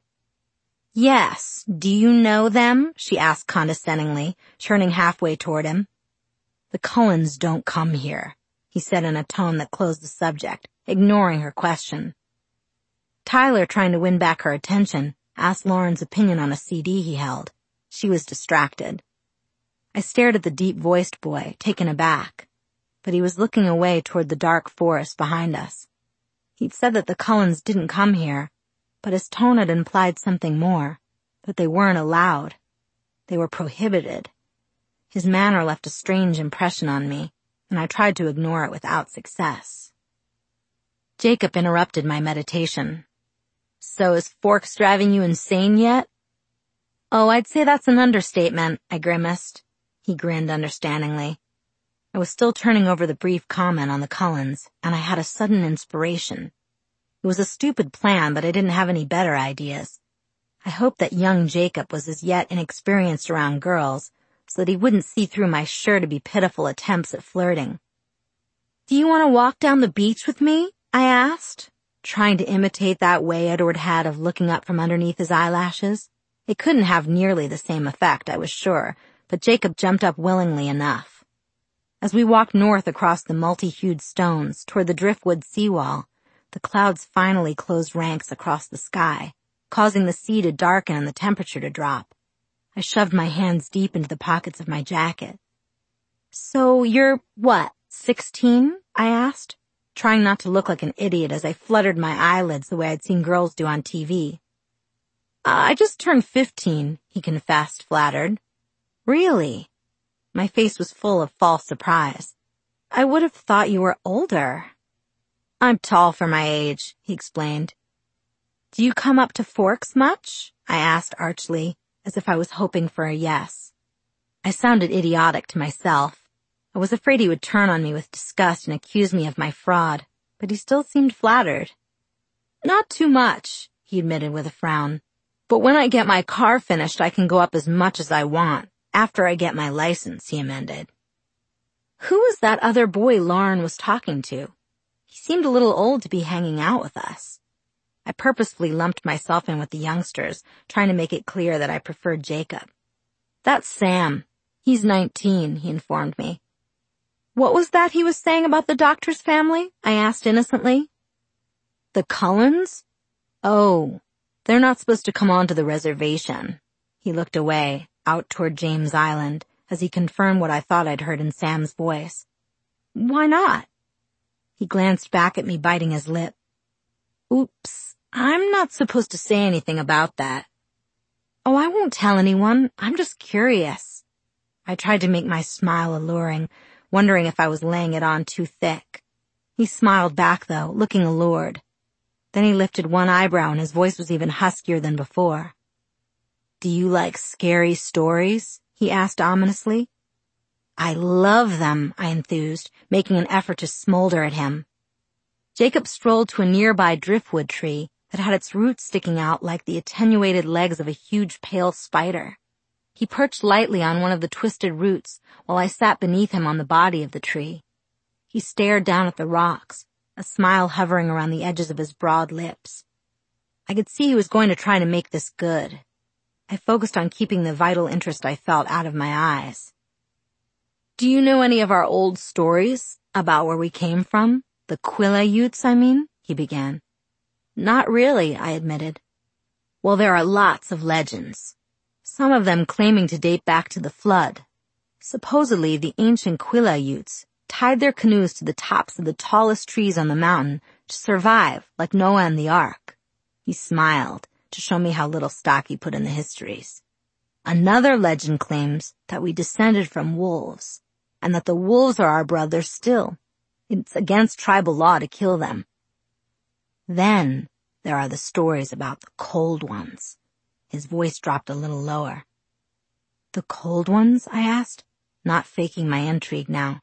Yes, do you know them? She asked condescendingly, turning halfway toward him. The Cullens don't come here, he said in a tone that closed the subject, ignoring her question. Tyler, trying to win back her attention, asked Lauren's opinion on a CD he held. She was distracted. I stared at the deep-voiced boy, taken aback, but he was looking away toward the dark forest behind us. He'd said that the Cullens didn't come here, but his tone had implied something more, that they weren't allowed. They were prohibited. His manner left a strange impression on me, and I tried to ignore it without success. Jacob interrupted my meditation. So is Forks driving you insane yet? Oh, I'd say that's an understatement, I grimaced. He grinned understandingly. I was still turning over the brief comment on the Cullens, and I had a sudden inspiration. It was a stupid plan, but I didn't have any better ideas. I hoped that young Jacob was as yet inexperienced around girls, so that he wouldn't see through my sure-to-be pitiful attempts at flirting. Do you want to walk down the beach with me? I asked, trying to imitate that way Edward had of looking up from underneath his eyelashes. It couldn't have nearly the same effect, I was sure, but Jacob jumped up willingly enough. As we walked north across the multi-hued stones toward the driftwood seawall, the clouds finally closed ranks across the sky, causing the sea to darken and the temperature to drop. I shoved my hands deep into the pockets of my jacket. So you're, 16? I asked, trying not to look like an idiot as I fluttered my eyelids the way I'd seen girls do on TV. I just turned 15, he confessed, flattered. Really? My face was full of false surprise. I would have thought you were older. I'm tall for my age, he explained. Do you come up to Forks much? I asked archly, as if I was hoping for a yes. I sounded idiotic to myself. I was afraid he would turn on me with disgust and accuse me of my fraud, but he still seemed flattered. Not too much, he admitted with a frown. But when I get my car finished, I can go up as much as I want. After I get my license, he amended. Who was that other boy Lauren was talking to? He seemed a little old to be hanging out with us. I purposefully lumped myself in with the youngsters, trying to make it clear that I preferred Jacob. That's Sam. He's 19, he informed me. What was that he was saying about the doctor's family? I asked innocently. The Cullens? Oh, they're not supposed to come onto the reservation. He looked away, out toward James Island, as he confirmed what I thought I'd heard in Sam's voice. Why not? He glanced back at me, biting his lip. Oops, I'm not supposed to say anything about that. Oh, I won't tell anyone. I'm just curious. I tried to make my smile alluring, wondering if I was laying it on too thick. He smiled back, though, looking allured. Then he lifted one eyebrow and his voice was even huskier than before. Do you like scary stories? He asked ominously. I love them, I enthused, making an effort to smolder at him. Jacob strolled to a nearby driftwood tree that had its roots sticking out like the attenuated legs of a huge pale spider. He perched lightly on one of the twisted roots while I sat beneath him on the body of the tree. He stared down at the rocks, a smile hovering around the edges of his broad lips. I could see he was going to try to make this good. I focused on keeping the vital interest I felt out of my eyes. Do you know any of our old stories about where we came from? The Quileutes, I mean, he began. Not really, I admitted. Well, there are lots of legends, some of them claiming to date back to the flood. Supposedly, the ancient Quileutes tied their canoes to the tops of the tallest trees on the mountain to survive, like Noah and the Ark. He smiled to show me how little stock he put in the histories. Another legend claims that we descended from wolves, and that the wolves are our brothers still. It's against tribal law to kill them. Then there are the stories about the Cold Ones. His voice dropped a little lower. The Cold Ones? I asked, not faking my intrigue now.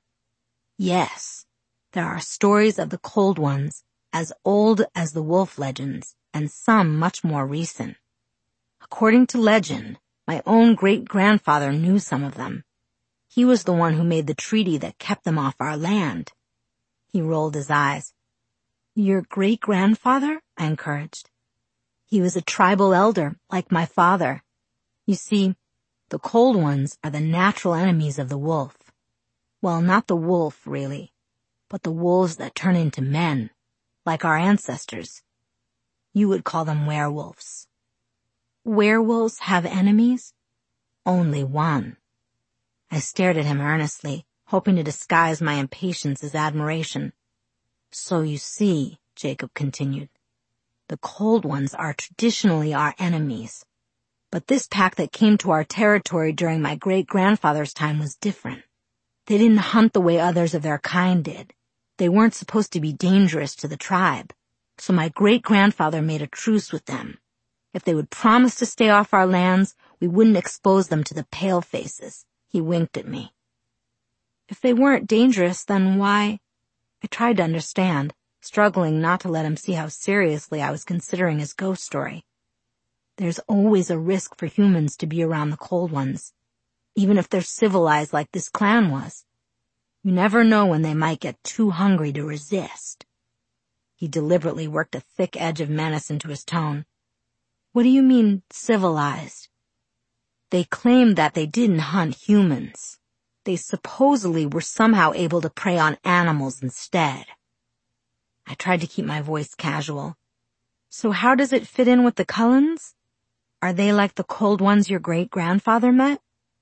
Yes, there are stories of the Cold Ones as old as the wolf legends, and some much more recent. According to legend, my own great-grandfather knew some of them. He was the one who made the treaty that kept them off our land. He rolled his eyes. Your great-grandfather? I encouraged. He was a tribal elder, like my father. You see, the Cold Ones are the natural enemies of the wolf. Well, not the wolf, really, but the wolves that turn into men, like our ancestors. You would call them werewolves. Werewolves have enemies? Only one. I stared at him earnestly, hoping to disguise my impatience as admiration. So you see, Jacob continued, the Cold Ones are traditionally our enemies. But this pack that came to our territory during my great-grandfather's time was different. They didn't hunt the way others of their kind did. They weren't supposed to be dangerous to the tribe. So my great-grandfather made a truce with them. If they would promise to stay off our lands, we wouldn't expose them to the pale-faces. He winked at me. If they weren't dangerous, then why? I tried to understand, struggling not to let him see how seriously I was considering his ghost story. There's always a risk for humans to be around the Cold Ones, even if they're civilized like this clan was. You never know when they might get too hungry to resist. He deliberately worked a thick edge of menace into his tone. What do you mean, civilized? They claimed that they didn't hunt humans. They supposedly were somehow able to prey on animals instead. I tried to keep my voice casual. So how does it fit in with the Cullens? Are they like the Cold Ones your great-grandfather met?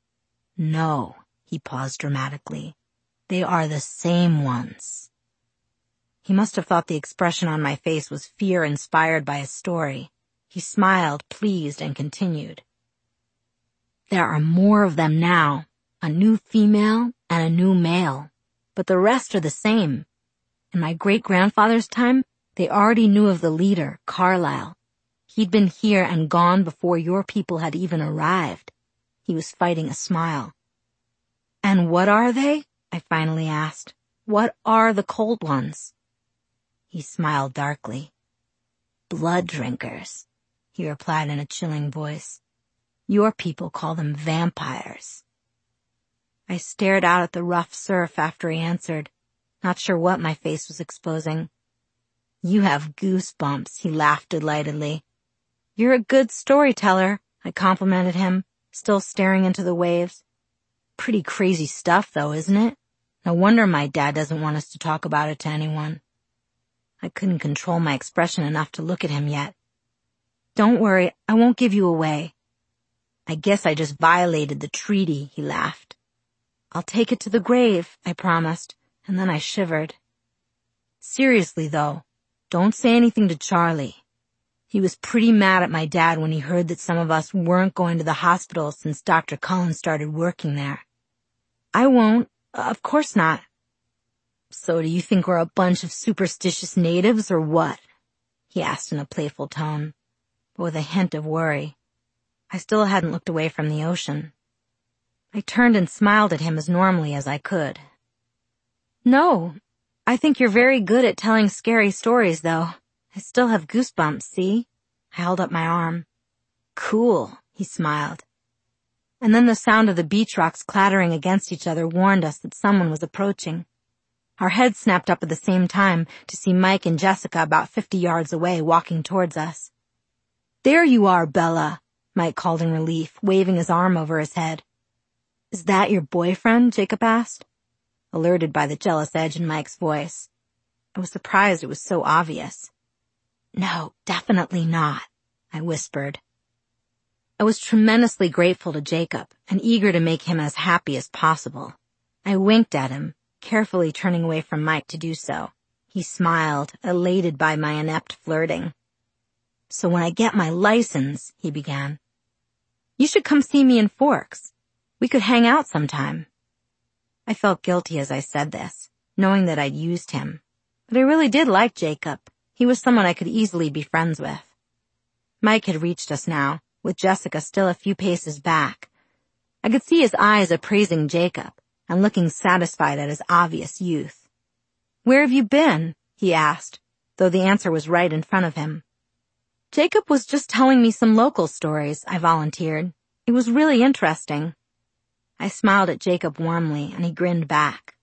No, he paused dramatically. They are the same ones. He must have thought the expression on my face was fear inspired by his story. He smiled, pleased, and continued. There are more of them now, a new female and a new male, but the rest are the same. In my great-grandfather's time, they already knew of the leader, Carlisle. He'd been here and gone before your people had even arrived. He was fighting a smile. And what are they? I finally asked. What are the Cold Ones? He smiled darkly. Blood drinkers, he replied in a chilling voice. Your people call them vampires. I stared out at the rough surf after he answered, not sure what my face was exposing. You have goosebumps, he laughed delightedly. You're a good storyteller, I complimented him, still staring into the waves. Pretty crazy stuff, though, isn't it? No wonder my dad doesn't want us to talk about it to anyone. I couldn't control my expression enough to look at him yet. Don't worry, I won't give you away. I guess I just violated the treaty, he laughed. I'll take it to the grave, I promised, and then I shivered. Seriously, though, don't say anything to Charlie. He was pretty mad at my dad when he heard that some of us weren't going to the hospital since Dr. Cullen started working there. I won't. Of course not. So do you think we're a bunch of superstitious natives or what? He asked in a playful tone, but with a hint of worry. I still hadn't looked away from the ocean. I turned and smiled at him as normally as I could. No, I think you're very good at telling scary stories, though. I still have goosebumps, see? I held up my arm. Cool, he smiled. And then the sound of the beach rocks clattering against each other warned us that someone was approaching. Our heads snapped up at the same time to see Mike and Jessica about 50 yards away walking towards us. There you are, Bella, Mike called in relief, waving his arm over his head. Is that your boyfriend? Jacob asked, alerted by the jealous edge in Mike's voice. I was surprised it was so obvious. No, definitely not, I whispered. I was tremendously grateful to Jacob and eager to make him as happy as possible. I winked at him, carefully turning away from Mike to do so. He smiled, elated by my inept flirting. So when I get my license, he began. You should come see me in Forks. We could hang out sometime. I felt guilty as I said this, knowing that I'd used him. But I really did like Jacob. He was someone I could easily be friends with. Mike had reached us now, with Jessica still a few paces back. I could see his eyes appraising Jacob and looking satisfied at his obvious youth. Where have you been? He asked, though the answer was right in front of him. Jacob was just telling me some local stories, I volunteered. It was really interesting. I smiled at Jacob warmly, and he grinned back.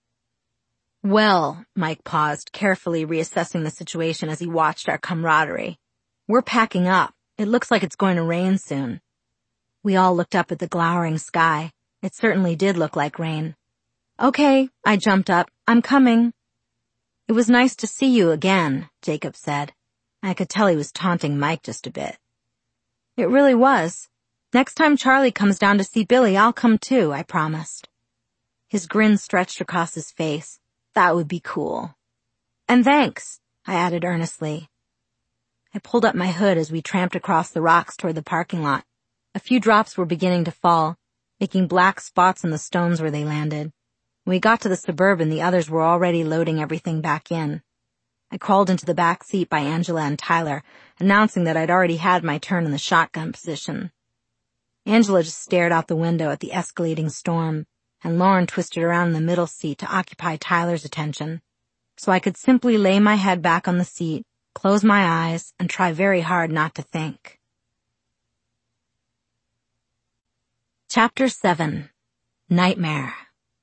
Well, Mike paused, carefully reassessing the situation as he watched our camaraderie. We're packing up. It looks like it's going to rain soon. We all looked up at the glowering sky. It certainly did look like rain. Okay, I jumped up. I'm coming. It was nice to see you again, Jacob said. I could tell he was taunting Mike just a bit. It really was. Next time Charlie comes down to see Billy, I'll come too, I promised. His grin stretched across his face. That would be cool. And thanks, I added earnestly. I pulled up my hood as we tramped across the rocks toward the parking lot. A few drops were beginning to fall, making black spots in the stones where they landed. When we got to the Suburban, the others were already loading everything back in. I crawled into the back seat by Angela and Tyler, announcing that I'd already had my turn in the shotgun position. Angela just stared out the window at the escalating storm, and Lauren twisted around in the middle seat to occupy Tyler's attention, so I could simply lay my head back on the seat, close my eyes, and try very hard not to think. Chapter 7. Nightmare.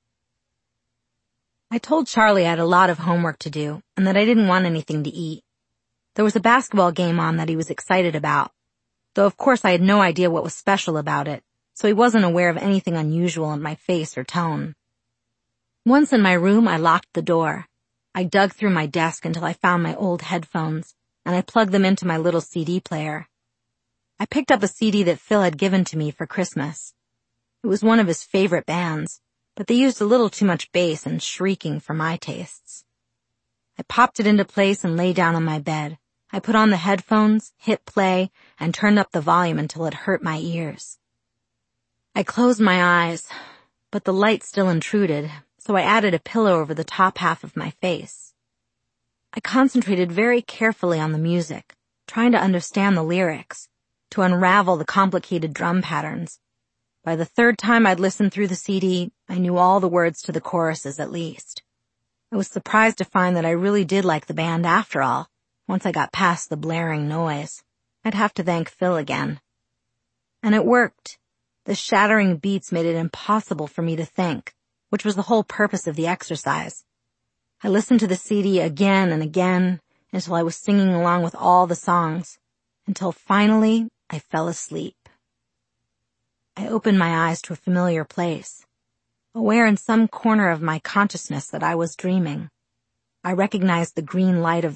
I told Charlie I had a lot of homework to do, and that I didn't want anything to eat. There was a basketball game on that he was excited about, though of course I had no idea what was special about it, so he wasn't aware of anything unusual in my face or tone. Once in my room, I locked the door. I dug through my desk until I found my old headphones, and I plugged them into my little CD player. I picked up a CD that Phil had given to me for Christmas. It was one of his favorite bands, but they used a little too much bass and shrieking for my tastes. I popped it into place and lay down on my bed. I put on the headphones, hit play, and turned up the volume until it hurt my ears. I closed my eyes, but the light still intruded, so I added a pillow over the top half of my face. I concentrated very carefully on the music, trying to understand the lyrics, to unravel the complicated drum patterns. By the third time I'd listened through the CD, I knew all the words to the choruses at least. I was surprised to find that I really did like the band after all. Once I got past the blaring noise, I'd have to thank Phil again. And it worked. The shattering beats made it impossible for me to think, which was the whole purpose of the exercise. I listened to the CD again and again until I was singing along with all the songs, until finally I fell asleep. I opened my eyes to a familiar place, aware in some corner of my consciousness that I was dreaming. I recognized the green light of the